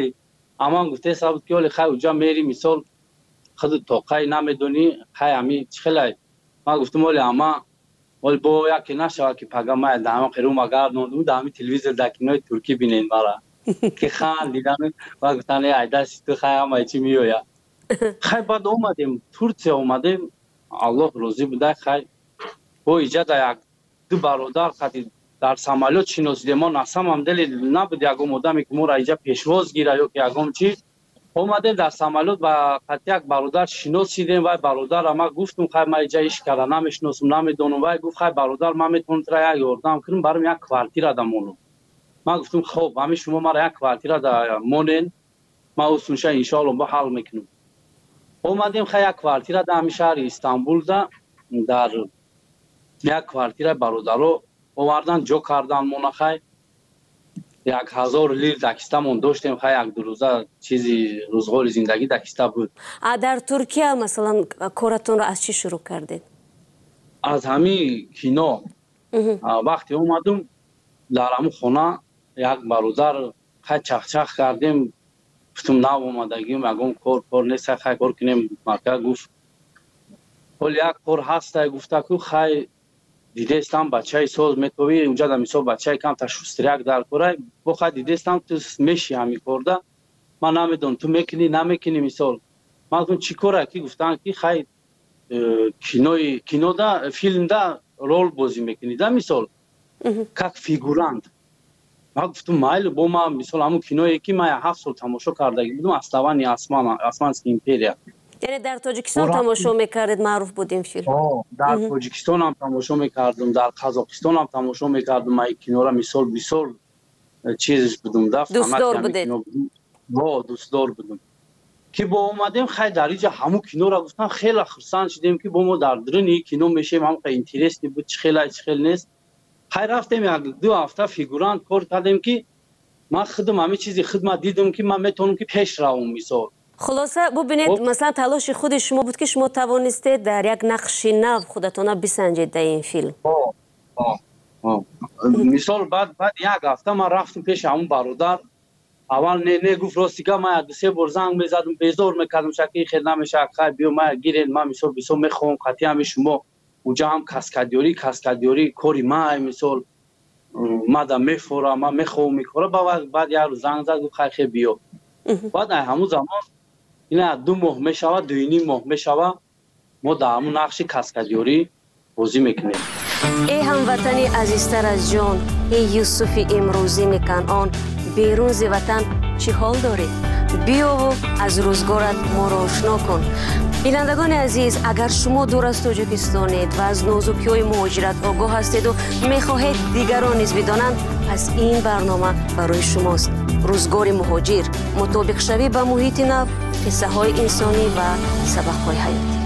اما گفته صاحب که ولی خیلی اونجا میری مثال خود توقعی نمیدونی خیلی همین چخیله. ما گفتم ولی اما ولی با یکی نشوه که پگمه دامه قیروم اگر نوندم دامی تلویزیون دکنای ترکی بینین برا که خان دیدن و گفتن ایده سیتو خیلی همه چی میویا. خیلی بعد اومدیم ترکیه اومدیم، الله روزی بوده. خیلی با ایجاد یک دو برادر خیلی در سمالیات شناسیده ما نسم هم دلی نبود یکم آدمی که ما را اینجا پیشواز گیره یا که یکم چی اومده در سمالیات و خط یک برادر شناسیدیم و برادر ما گفتم خیلی ما اینجا ایش کرده نمیشناسم نمیدونم و گفت خیلی برادر ما میتونم ترا یک یاردم کنم برام یک کوارتیر دامونو. ما گفتم خب همین شما ما را یک کوارتیر دامونین ما اصلا ان شاء الله با حل میکنم. اومدیم خیلی یک کوارتیر دام شهر استانبول در یک کوارتیر برادرو آوردن جو کردن منخای 1000 لیر دکستمون داشتیم. خیلی یک دو روزه چیزی روزگار زندگی دکسته بود. در ترکیه مثلا کارتون را از چی شروع کردید؟ از همین کینو. وقتی اومدم در همون خونه یک برادر خیلی چخچخ کردیم. گفتم نو اومدگیم یکم کار نیست خیلی کار کنیم. مرکز گفت ولی یک کار هست گفته که خیلی دیده استم بچه ساز میتوی اونجا در مثال بچه کم تا شستریک در کاره بخواه دیده استم تو میشی همی کرده من نمیدون تو میکنی نمیکنی مثال من گفتم چی کاره که گفتن که خیلی کینو دا فیلم دا رول بازی میکنی دا مثال که فیگورانت. من گفتم مایل با ما مثال همون کینویی که من 7 سال تماشا کرده بودم اسلوانی اسمانسکی ایمپریا. یعنی در تاجیکستان تماشا میکردید؟ معروف بود این فیلم؟ در تاجیکستان هم تماشا میکردم، در قزاقستان هم تماشا میکردم. من کینو را مثال بسیار چیزش بودم دوستدار بودید؟ دوستدار بودم که با اومدیم خیلی در اینجا همون کینو را گفتن خیلی خرسند شدیم که با ما در درون کینو میشیم. هم خیلی اینترستی بود چه خیلی نیست. خیلی رفتیم یک 2 هفته فیگورانت کار کردیم که من خودم همه چیزی خدمت دیدم که من میتونم که پیش روم مثال. خلاصه ببینید مثلا تلاش خود شما بود که شما توانستید در یک نقش نو خودتون بسنجید در این فیلم. مثال بعد یک هفته من رفتم پیش همون برادر. اول نه گفت راستیگه من 2-3 بار زنگ میزدم بیزار میکردم شکی خیلی نمیشه خیلی بیو من گیرین من مثال بسیار میخوام قطعی هم شما اونجا هم کاسکادیوری کاری من مثال مادام میفورم من میخوام میکره. بعد یک روز زنگ زد گفت خیلی بیو. بعد همون زمان این 2 ماه میشود 2.5 ماه میشود ما در همون نقش کاسکادیوری بازی میکنیم. ای هموطنی عزیزتر از جان، ای یوسف امروزین کنعان، بیرون ز وطن چی حال داری؟ بیا و از روزگارت ما را آشنا کن. بینندگان عزیز، اگر شما دور از تاجیکستانید و از نازکی‌های مهاجرت آگاه هستید و میخواهید دیگران نیز بدانند، پس این برنامه برای شماست. روزگار مهاجر، مطابق شوی با محیط نو، قصه های انسانی و سبق های حیاتی.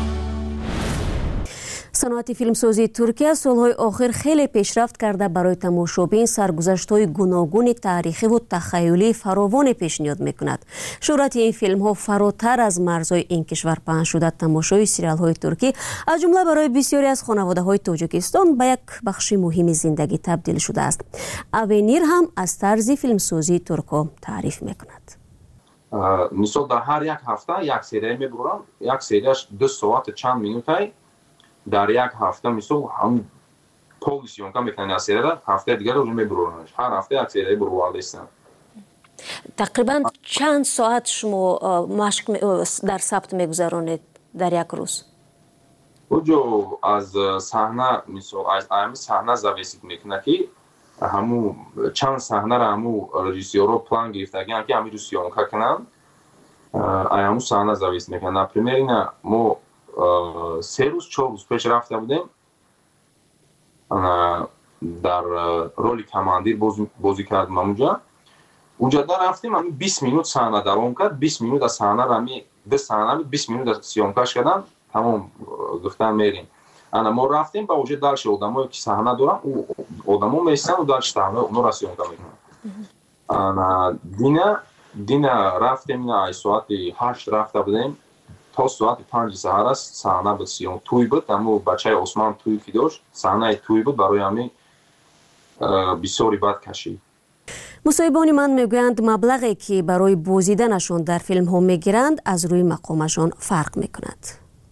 صنعت فیلمسازی ترکیه سالهای آخر خیلی پیشرفت کرده. برای تماشابین سرگذشت‌های گوناگون تاریخی و تخیلی فراوان پیشنهاد می‌کند. شهرت این فیلم‌ها فراتر از مرزهای این کشور پهن شده. تماشای سریال‌های ترکی از جمله برای بسیاری از خانواده‌های تاجیکستان به یک بخش مهم زندگی تبدیل شده است. اونیر هم از طرز فیلمسازی ترک‌ها تعریف می‌کند. мисол дар ҳар як ҳафта як серия мебурам, як серияш 2 соат чанд минутай дар як ҳафта мисол ҳам пол сёнка мекунанд аз серияда, ҳафтаи дигарро мебуронанд. ҳар ҳафта як серия бурвардастанд. тақрибан чанд соат шумо машқ дар сабт мегузаронед дар як рӯз? оҷо аз саҳна мисол аз ами саҳна зависит мекунад ки ҳаму чанд саҳнаро ҳаму режиссёро план гирифтагиянд ки ҳамин рӯз сёнка кунанд. ҳаму саҳна зависит мекунад. Например ина мо 3 рӯз 4 рӯз пеш рафта будем дар роли командир бозӣ кардем. Унҷа дарафтем 20 минут саҳна давом кард. 20 минут аз саҳнаро ҳамин 2 саҳна 20 минут сёнкаш кардам. Тамом гуфтан мерем. Ана мо рафтем ба уже дальше одамое ки саҳна дорам, одамо местанд дальше саҳна онро сёнка мекунанд. Ана дина рафтем ина ай соати 8 рафта будем то соати 5 саҳар аст саҳна буд сиён туй буд. Аммо бачаи Осман туй ки дошт саҳнаи туй буд барои ҳамин бисёри бад кашид. мусоҳибони ман мегӯянд маблағе ки барои бозиданашон дар филмҳо мегиранд аз рӯи мақомашон фарқ мекунад.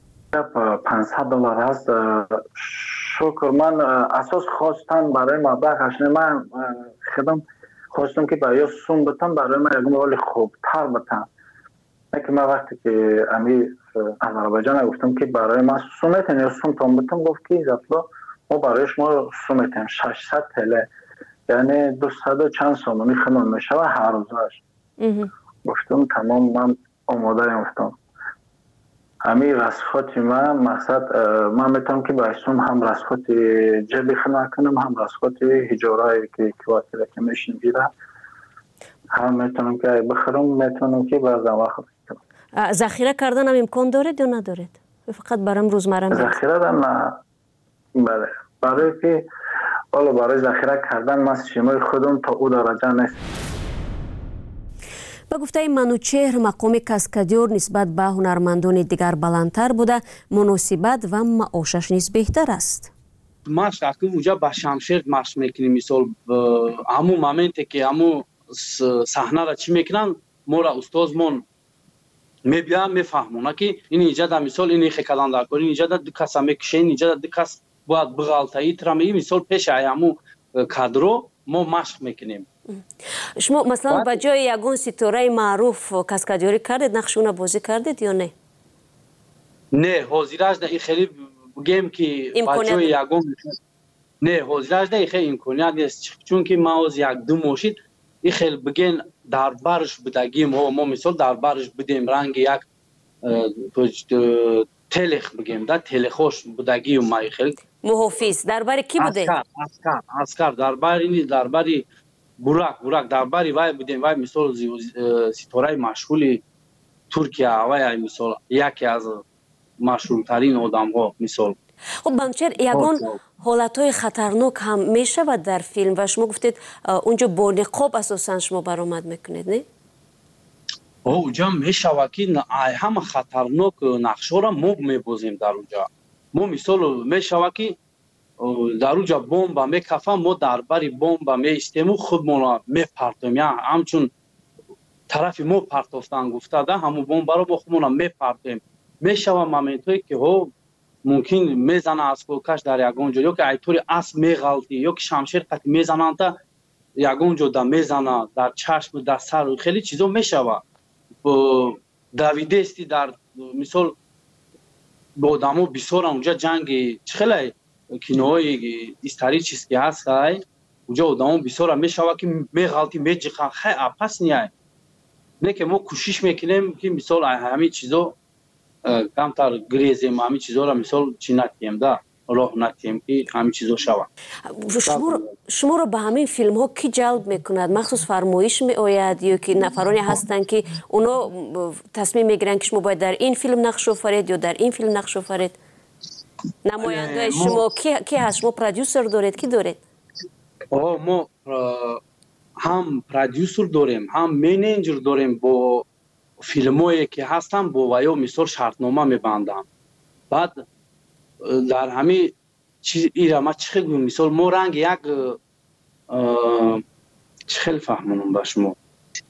$500 аст. шукр ман асос хостан барои маблағаш не ман худам хостам ки ба ё сум бутам барои ман ягон роли хубтар бутам. Неки ман вақте ки ами Азарбайҷон гуфтам ки барои ман сум метен ё сум том бутам гуфт ки затло мо барои шумо сум метен 600 теле яъне 200 чанд сомонӣ химон мешава ҳар рӯзаш. гуфтам тамом ман омодаем. гуфтам ҳамин расходи ман мақсад ман метавонам ки ба сум ҳам расходи ҷеби хина кунам ҳам расходи ҳиҷорае ки квартира ки мешингира ҳам метавонам ки бихӯрам метавонам ки баъзан вақт захира карданам имкон доред ё надоред? фақат барам рӯзмарра захира на бале барои ки ҳоло барои захира кардан ман симои худам то ӯ дараҷа нест. ба гуфтаи Манучеҳр мақоми каскадёр нисбат ба ҳунармандони дигар баландтар буда муносибат ва маошаш низ беҳтар аст. машқ акив уҷа ба шамшер машқ мекунем. мисол ҳаму моменте ки ҳаму саҳнара чӣ мекунанд мора устозмон мебиям мефаҳмона ки ин иҷада мисол ин ихе каландаркори ин иҷада ду каса мекушен ин иҷада ду кас бояд биғалтаи трамеи мисол пеши ҳаму кадро мо машқ мекунем. шумо маслан ба ҷои ягон ситораи маъруф каскадёрӣ кардед, нақши ӯна бозӣ кардед ё не? Не, ҳозираш да ин хеле бигем ки ба ҷои ягон не ҳозираш да ин хеле имконият нест. чунки ман оз як ду мошид ин хеле биген дар барш будагим мо мисол дар барш будем ранги як телех бигем да телехош будагим ма ин хеле муҳофиз дар бари ки буде? аскар дар бари бурак дар бари вай будем. вай мисол ситораи машҳури Туркия вай мисол яке аз машҳуртарин одамҳо мисол. хуб Манучеҳр ягон ҳолатҳои хатарнок ҳам мешавад дар филм ва шумо гуфтед унҷо бо ниқоб асосан шумо баромад мекунед не? уҷа мешавад ки ҳама хатарнок нақшҳоро мо мебозем дар уҷа. мо мисол мешавад ки дар уҷа бомба мекафам мо дар бари бомба меистему худмонро мепартем я ҳамчун тарафи мо партофтан гуфта да ҳаму бомбаро мо худмонро мепартем. мешава моментҳое ки мумкин мезана аскокаш дар ягон ҷо ё ки айтори асп меғалти ё ки шамшер қати мезананда ягон ҷо да мезана дар чашму дар сар хеле чизо мешава. давидести дар мисол бо одамо бисёра унҷа ҷанги чихелай киноҳои исторически ҳаст унҷа одамо бисёра мешава ки меғалти меҷиқанд хай апасния не ки мо кӯшиш мекунем ки мисол ҳамин чизо камтар грезем ҳамин чизоро мисол чӣ накунем да роҳ накунем ки ҳамин чизо шавад. шуморо ба ҳамин филмҳо кӣ ҷалб мекунад? махсус фармоиш меояд ё ки нафароне ҳастанд ки оно тасмим мегиранд ки шумо бояд дар ин филм нақш офаред ё дар ин филм нақш офаред? намояндаи шумо ки ҳаст? шумо продюсер доред? кӣ доред? мо ҳам продюсер дорем ҳам менеҷер дорем. бо филмое ки ҳастанд бо ваё мисол шартнома мебандам. баъд дар ҳамин ира ма чӣ хел мисол мо ранги як чӣ хел фаҳмонам ба шумо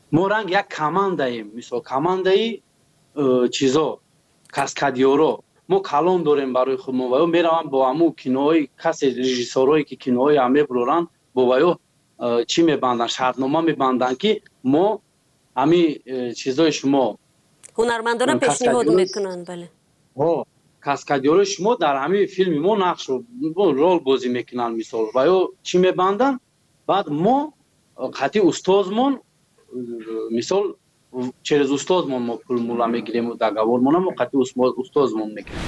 ما رنگ یک کمانداییم، مثلا کماندایی چیزا کاسکادیورو ما کلان داریم برای خود. ما میروم با همو کینوهای کسی رژیسورایی که کینوهای همه برورن با چی میبندن، شرطنامه میبندن که ما همین چیزای شما هنرمندانه پیشنهاد میکنن. بله کاسکادیور شما در همین فیلم ما نقش رول بازی میکنن مثال و چی میبندن. بعد ما خاطی استادمون مثال через استادمون ما پول مولا میگیریم و دغاورمون ما خاطی استادمون میگیریم.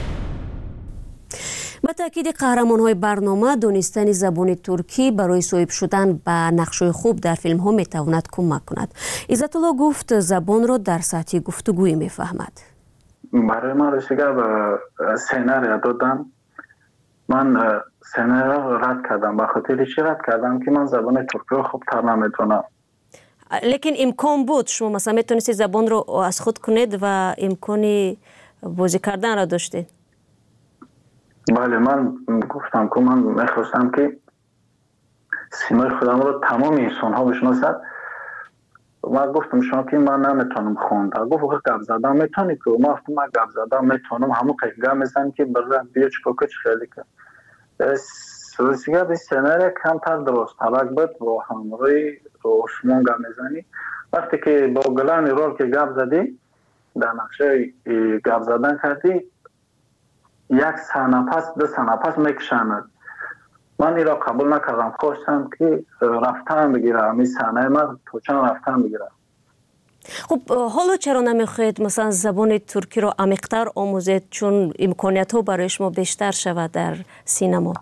با تاکید قهرمان‌های برنامه دانستن زبان ترکی برای صاحب شدن به نقش‌های خوب در فیلم‌ها میتواند کمک کند. عزت الله گفت زبان را در سطح گفتگویی میفهمد. برای من رسیده به سیناریا دادن. من سیناریا رد کردم. به خاطر چی رد کردم که من زبان ترکی رو خوب‌تر نمیتونم. لیکن امکان بود شما مثلا میتونستید زبان رو از خود کنید و امکانی بازی کردن را داشتید؟ بله من گفتم که من میخواستم که سیمای خودم رو تمام انسان ها بشناسد. من گفتم شما که من نمیتونم خوندم. گفت گپ زدن میتونی که من گفتم من گپ زدن میتونم همون قیقه میزن که برای بیا چکوکچ خیلی که سوزیگه به سیناریا کمتر درست تلک بود و همروی عثمان گپ میزنی. وقتی که با گلانی رول که گپ زدی در نقشه گپ زدن کردی یک سنه پس دو سنه پس میکشند. من این را قبول نکردم. خواستم که رفتن بگیرم این سنه من تو چند رفتن بگیرم. خب حالا چرا نمیخواید مثلا زبان ترکی رو عمیق‌تر آموزید چون امکانیت ها برای شما بیشتر شود در سینما؟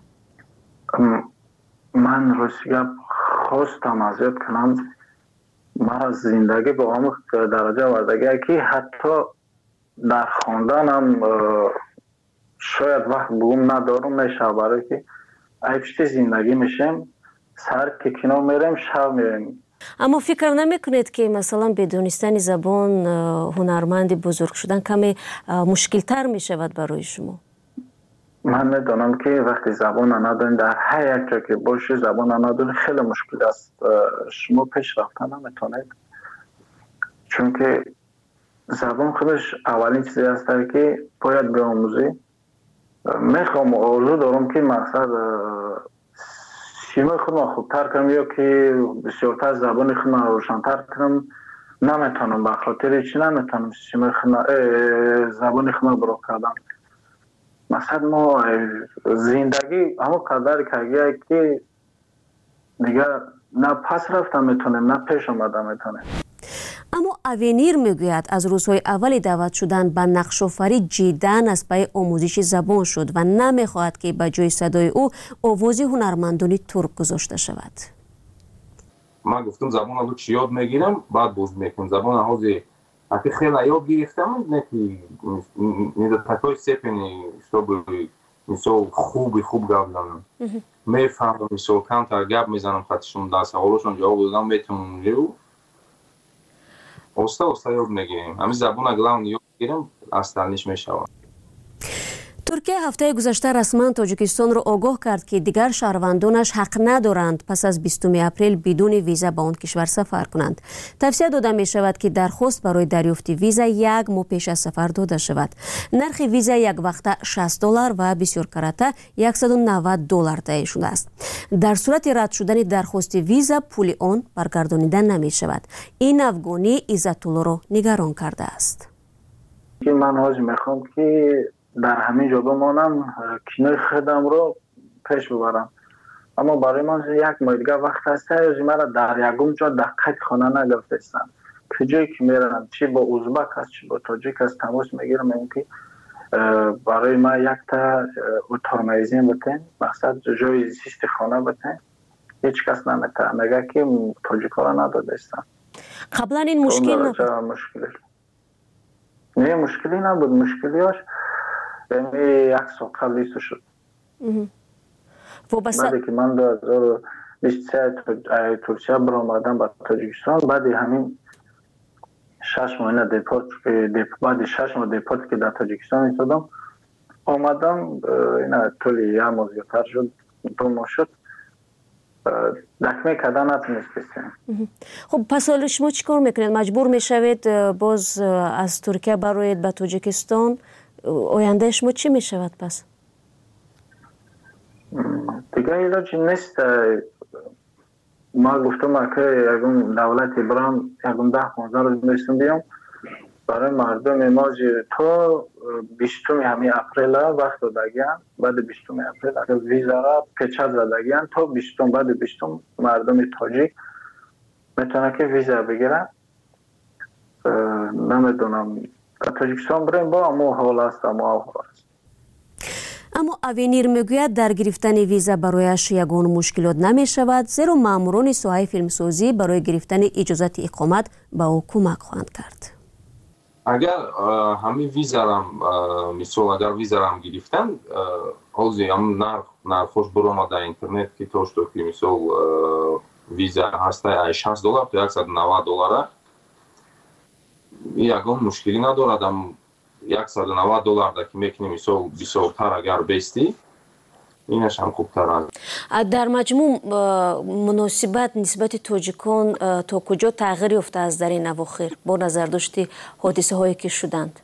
من روسیه خواستم ازیاد کنم. من زندگی با هم درجه وردگی که حتی در خواندنم شاید وقت بگم ندارم میشه برای که ایفشت زندگی میشیم سر که کنو میریم شب میریم. اما فکر نمیکنید که مثلا بدونستن زبان هنرمند بزرگ شدن کمی مشکل تر میشود برای شما؟ من میدونم که وقتی زبان ندارین در هر یک جا که باشه زبان ندارین خیلی مشکل است. شما پیش رفتن نمیتونید چون که زبان خودش اولین چیزی است که باید بیاموزی. میخوام آرزو دارم که مقصد سیمای خود ما خوبتر کنم یا که بسیارتر زبان خود ما روشنتر کنم. نمیتونم به خاطر چی نمیتونم سیمای خود زبان خود ما برو کردم. مثلا ما زندگی همون قدر کردیم که دیگه نه پس رفتم میتونم نه پیش آمدم میتونم. اما اوینیر میگوید از روزهای اول دعوت شدن به نقش‌آفری جداً از پای آموزش زبان شد و نمیخواهد که به جای صدای او آواز هنرمندان ترک گذاشته شود. من گفتم زبان رو چی یاد میگیرم بعد باز میکنم زبان حوزه حتی خیلی یاد گرفتم نه که تکای سپنی مثل خوب گپ زنم میفهمم مثل کمتر گپ میزنم خطشون در سوالشون جواب دادم میتونم رو اوستا یاد میگیریم. همین زبان اگه یاد بگیریم اصلش میشود. ترکیه هفته گذشته رسما تاجیکستان را آگاه کرد که دیگر شهروندانش حق ندارند پس از 20 اپریل بدون ویزا به آن کشور سفر کنند. توصیه داده می شود که درخواست برای دریافت ویزا یک ماه پیش از سفر داده شود. نرخ ویزا یک وقته $60 و بسیار کرته $190 تعیین شده است. در صورت رد شدن درخواست ویزا پول آن برگردانیده نمی شود. این افغانی عزت الله را نگران کرده است. من حاج میخوام که در همین جا بمانم کینوی خودم رو پیش ببرم. اما برای من یک ماه دیگه وقت هست یا مرا در یکم جا دقیق خانه نگرفتستن که جایی که میرم چی با ازبک هست چی با تاجیک هست تماس میگیرم این که برای من یک تا اتار میزین بتین مقصد جای زیست خانه بتین هیچ کس نمیتونه نگه که تاجیک ها را ندادستن. قبلا این مشکل نه مشکلی نبود. مشکلیاش یک سال قبل لیست شد. بعدی که من 2023 ترکیه برآمدم به تاجیکستان بعد همین 6 ماه دیپورت بعد 6 ماه دیپورت که در تاجیکستان ایستادم آمدم. این طول یک ماه زیادتر شد 2 ماه شد دکمه کردن نتونست بسیم. خب پس حالا شما چیکار میکنید؟ مجبور میشوید باز از ترکیه برایید به تاجیکستان؟ آینده شما چی میشود پس؟ دیگه ایلاجی نیست. ما گفتم که یکم دولتی برام یکم 10-15 روز بشتم بیام برای مردم ما تا 20 همین اپریل وقت دادگیان. بعد 20 اپریل اگر ویزا را پیچه زدگیان تا 20 بعد 20 مردم تاجیک میتونه که ویزا بگیرن. نمیدونم تاجیکستان بریم با اما حال است اما اوینیر میگوید در گرفتن ویزا برایش یگان مشکلات نمی شود، زیرا ماموران ساحه فیلمسازی برای گرفتن اجازت اقامت به او کمک خواهند کرد. اگر همین ویزا را مثال اگر ویزا را گرفتن حاضی هم نرخش برام در اینترنت که توش تو که مثال ویزا هسته $60 تا $190 یگان مشکلی ندارد. $190 که میکنی مثال بسیارتر اگر بیستی اینش هم خوبتر است. در مجموع مناسبت نسبت تاجیکان تا کجا تغییر یافته است در این اواخر با نظر داشتی حادثه هایی که شدند؟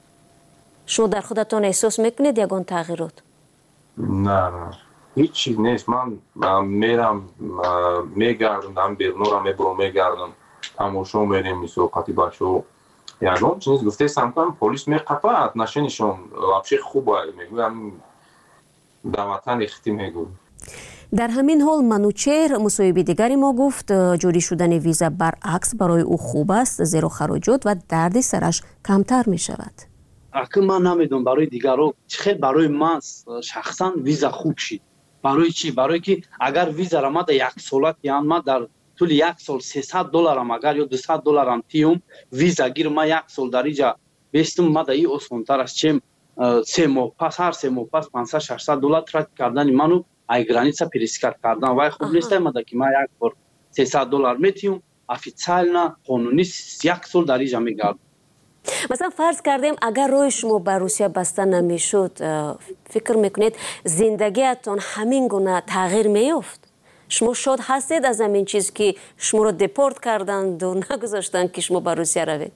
شما در خودتان احساس میکنید یگان تغییرات؟ نه هیچ چیز نیست. من میرم میگردم بیرون را میگردم تماشا میریم مثال قطیبه شو یگان چیز گفته سمتم پلیس میقفه نشینشون وابشه خوبه میگویم دعوتن اختی میگویم. در همین حال منوچهر مصاحبه دیگری ما گفت جاری شدن ویزا برعکس برای او خوب است، زیرا خراجات و درد سرش کمتر می شود. اصلا من نمیدونم برای دیگران چه برای من شخصا ویزا خوب شد. برای چی؟ برای که اگر ویزا را ما در یک سالت یا ما در طول یک سال $300 هم اگر یا $200 هم تیم ویزا گیر ما یک سال در اینجا بیستم ما در این آسانتر است چیم 3 ماه پس هر 3 ماه پس $500-600 ترک کردن منو ای گرانیسا پریسکار کردن وای خوب نیست مده که ما یک بار $300 میتیم افیциально قانونی 1 سال در اینجا میگردم. مثلا فرض کردیم اگر روی شما به روسیه بسته نمیشد فکر میکنید زندگیتون همین گونه تغییر میافت؟ شما شاد هستید از همین چیز که شما رو دپورت کردند و نگذاشتند که شما به روسیه روید؟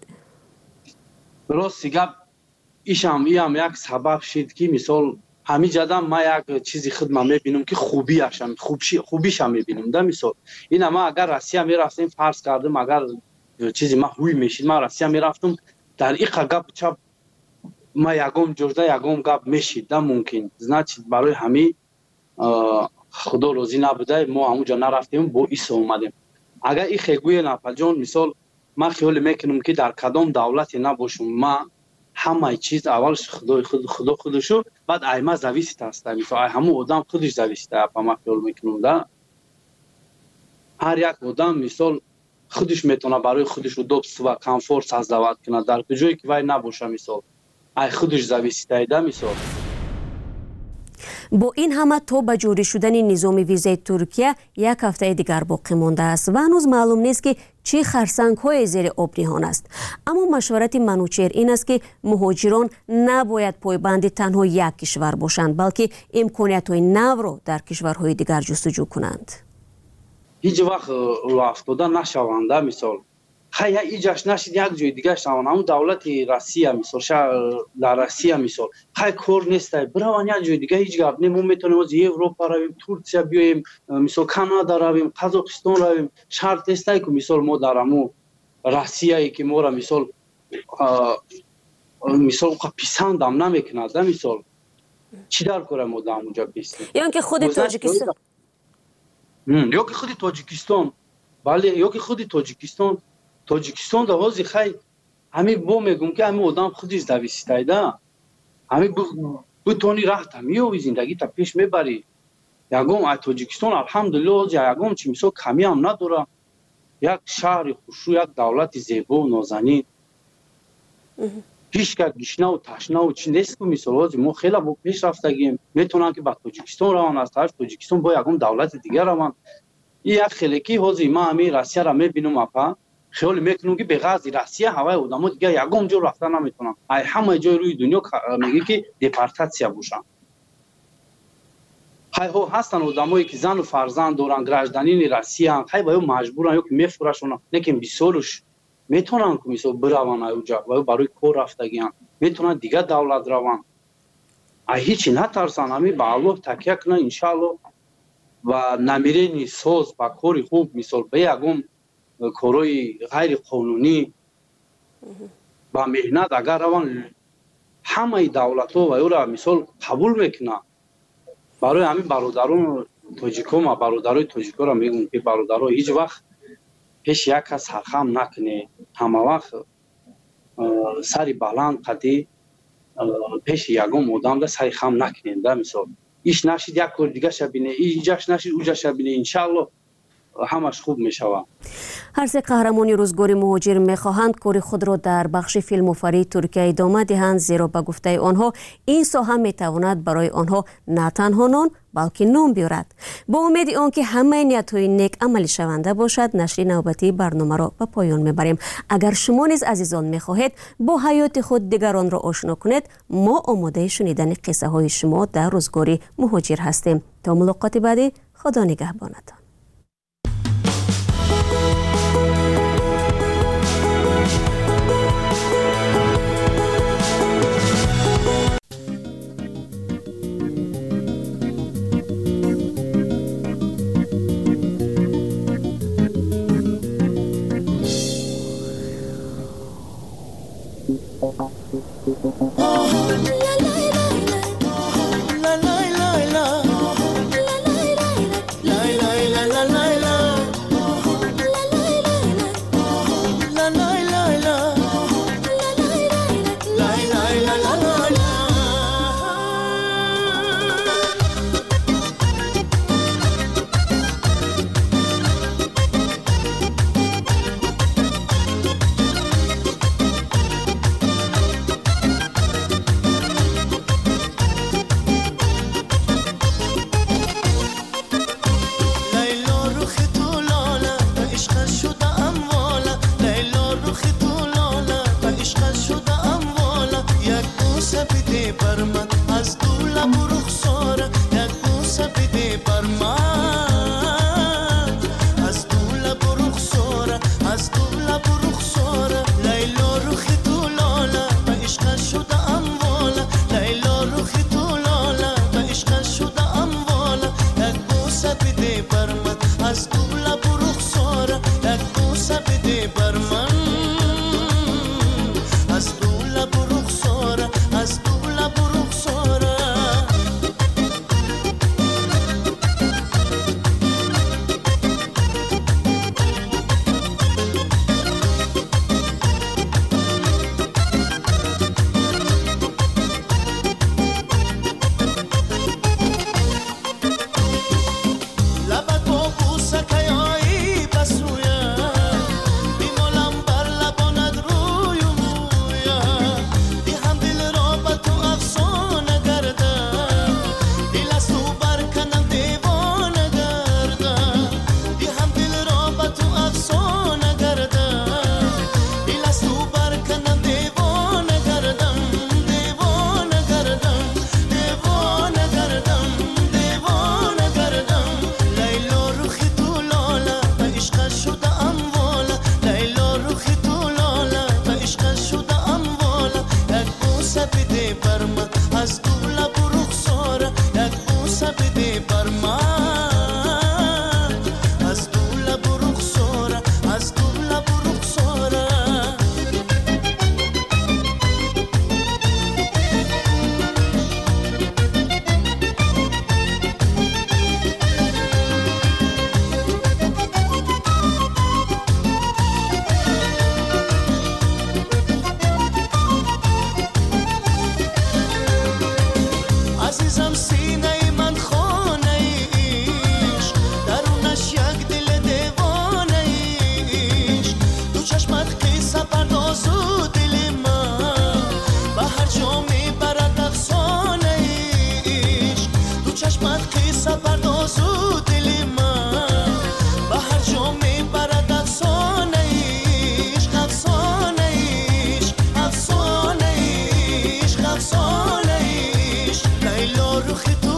راست گپ ایشم یک سبب شد که مثال همین جدم ما یک چیزی خدمت میبینم که خوبیش هم میبینم. در مثال این ما اگر روسیه میرفتیم فرض کردم اگر چیزی ما هوی میشید ما روسیه میرفتم در این گپ چپ ما یگم جرده یگم گپ میشید در ممکن значит برای همین خدا روزی نبوده ما اونجا نرفتیم با ایسا اومدیم. اگر این خیگوی نپجان مثال ما خیال میکنم که در کدام دولتی نباشم ما همه چیز اولش خدا خودشو بعد ایما زویست است مثلا همون آدم خودش زویسته ما خیال میکنم ده هر یک آدم مثال خودش میتونه برای خودش رو دوست و کامفورت سازد کنه در کجایی که وای نباشه مثال ای خودش زویسته ده مثال. با این همه تا به جاری شدن نظام ویزای ترکیه یک هفته دیگر باقی مانده است و هنوز معلوم نیست که چه خرسنگ های زیر آب نهان است. اما مشورت منوچهر این است که مهاجران نباید پایبند تنها یک کشور باشند بلکه امکانیت های نو را در کشورهای دیگر جستجو کنند. هیچ وقت افتاده نشوند مثال خیلی ایجاش نشید یک جای دیگه شوند همون دولت روسیه مثال در روسیه مثال خیلی کار نیست بروان یک جای دیگه هیچ گپ نمون میتونیم از اروپا رویم ترکیه بیایم مثال کانادا رویم قزاقستان رویم شرط نیست که مثال ما در همون روسیه ای که ما را مثال پیسند هم نمیکند مثال چی در کاره ما در اونجا بیستیم یا که خود تاجیکستان یا که خود تاجیکستان بله یا که خود تاجیکستان در حوزه خیلی همین با میگم که همین آدم خودش دویسته ده همین بتونی راه تمیو زندگی تا پیش میبری یکم تاجیکستان الحمدلله یکم چی مثلا کمی هم نداره یک شهر خوشو یک دولت زیبا و نازنین هیچ که گشنه و تشنه و چی نیست که مثلا ما خیلی با پیش رفتگیم میتونن که با تاجیکستان روان از طرف تاجیکستان با یکم دولت دیگر روان این یک خیلی حوزه ما همین روسیه را میبینم اپا خیال میکنم که به غرض روسیه هوای آدم‌ها دیگه یگم جا رفتن نمیتونن ای همه جای روی دنیا میگه که دپارتاسیا باشن های ها هستن آدمایی که زن و فرزند دارن گراجدانین روسیه ان های باید مجبورن یک میفروشن لیکن بیسولش میتونن که مثلا بروان اونجا و برای کار رفتگیان میتونن دیگه دولت روان هیچی نترسن همین به الله تکیه کنن انشالله و نمیرینی سوز با کاری خوب مثال به یکم کارهای غیر قانونی با مهنت اگر روان همه دولت ها و او را مثال قبول میکنن برای همین برادران تاجیکا و برادرای تاجیکا را میگم که برادرها هیچ وقت پیش یک کس سرخم نکنه همه وقت سری بلند قدی پیش یکم آدم را سری خم نکنین ده مثال ایش نشید یک کار دیگه شبینه ایجاش نشید اوجا شبینه انشالله همش خوب میشود. هر سه قهرمانی روزگاری مهاجر میخواهند کار خود را در بخش فیلم‌آفرینی ترکیه ادامه دهند زیرا به گفته آنها این ساحه میتواند برای آنها نه تنها نان بلکه نام بیارد. با امید آنکه همه نیت‌های نیک عملی شونده باشد نشر نوبتی برنامه را به پایان میبریم. اگر شما نیز عزیزان میخواهید با حیات خود دیگران را آشنا کنید ما آماده شنیدن قصه های شما در روزگاری مهاجر هستیم. تا ملاقات بعدی خدا نگهبانتان. روخ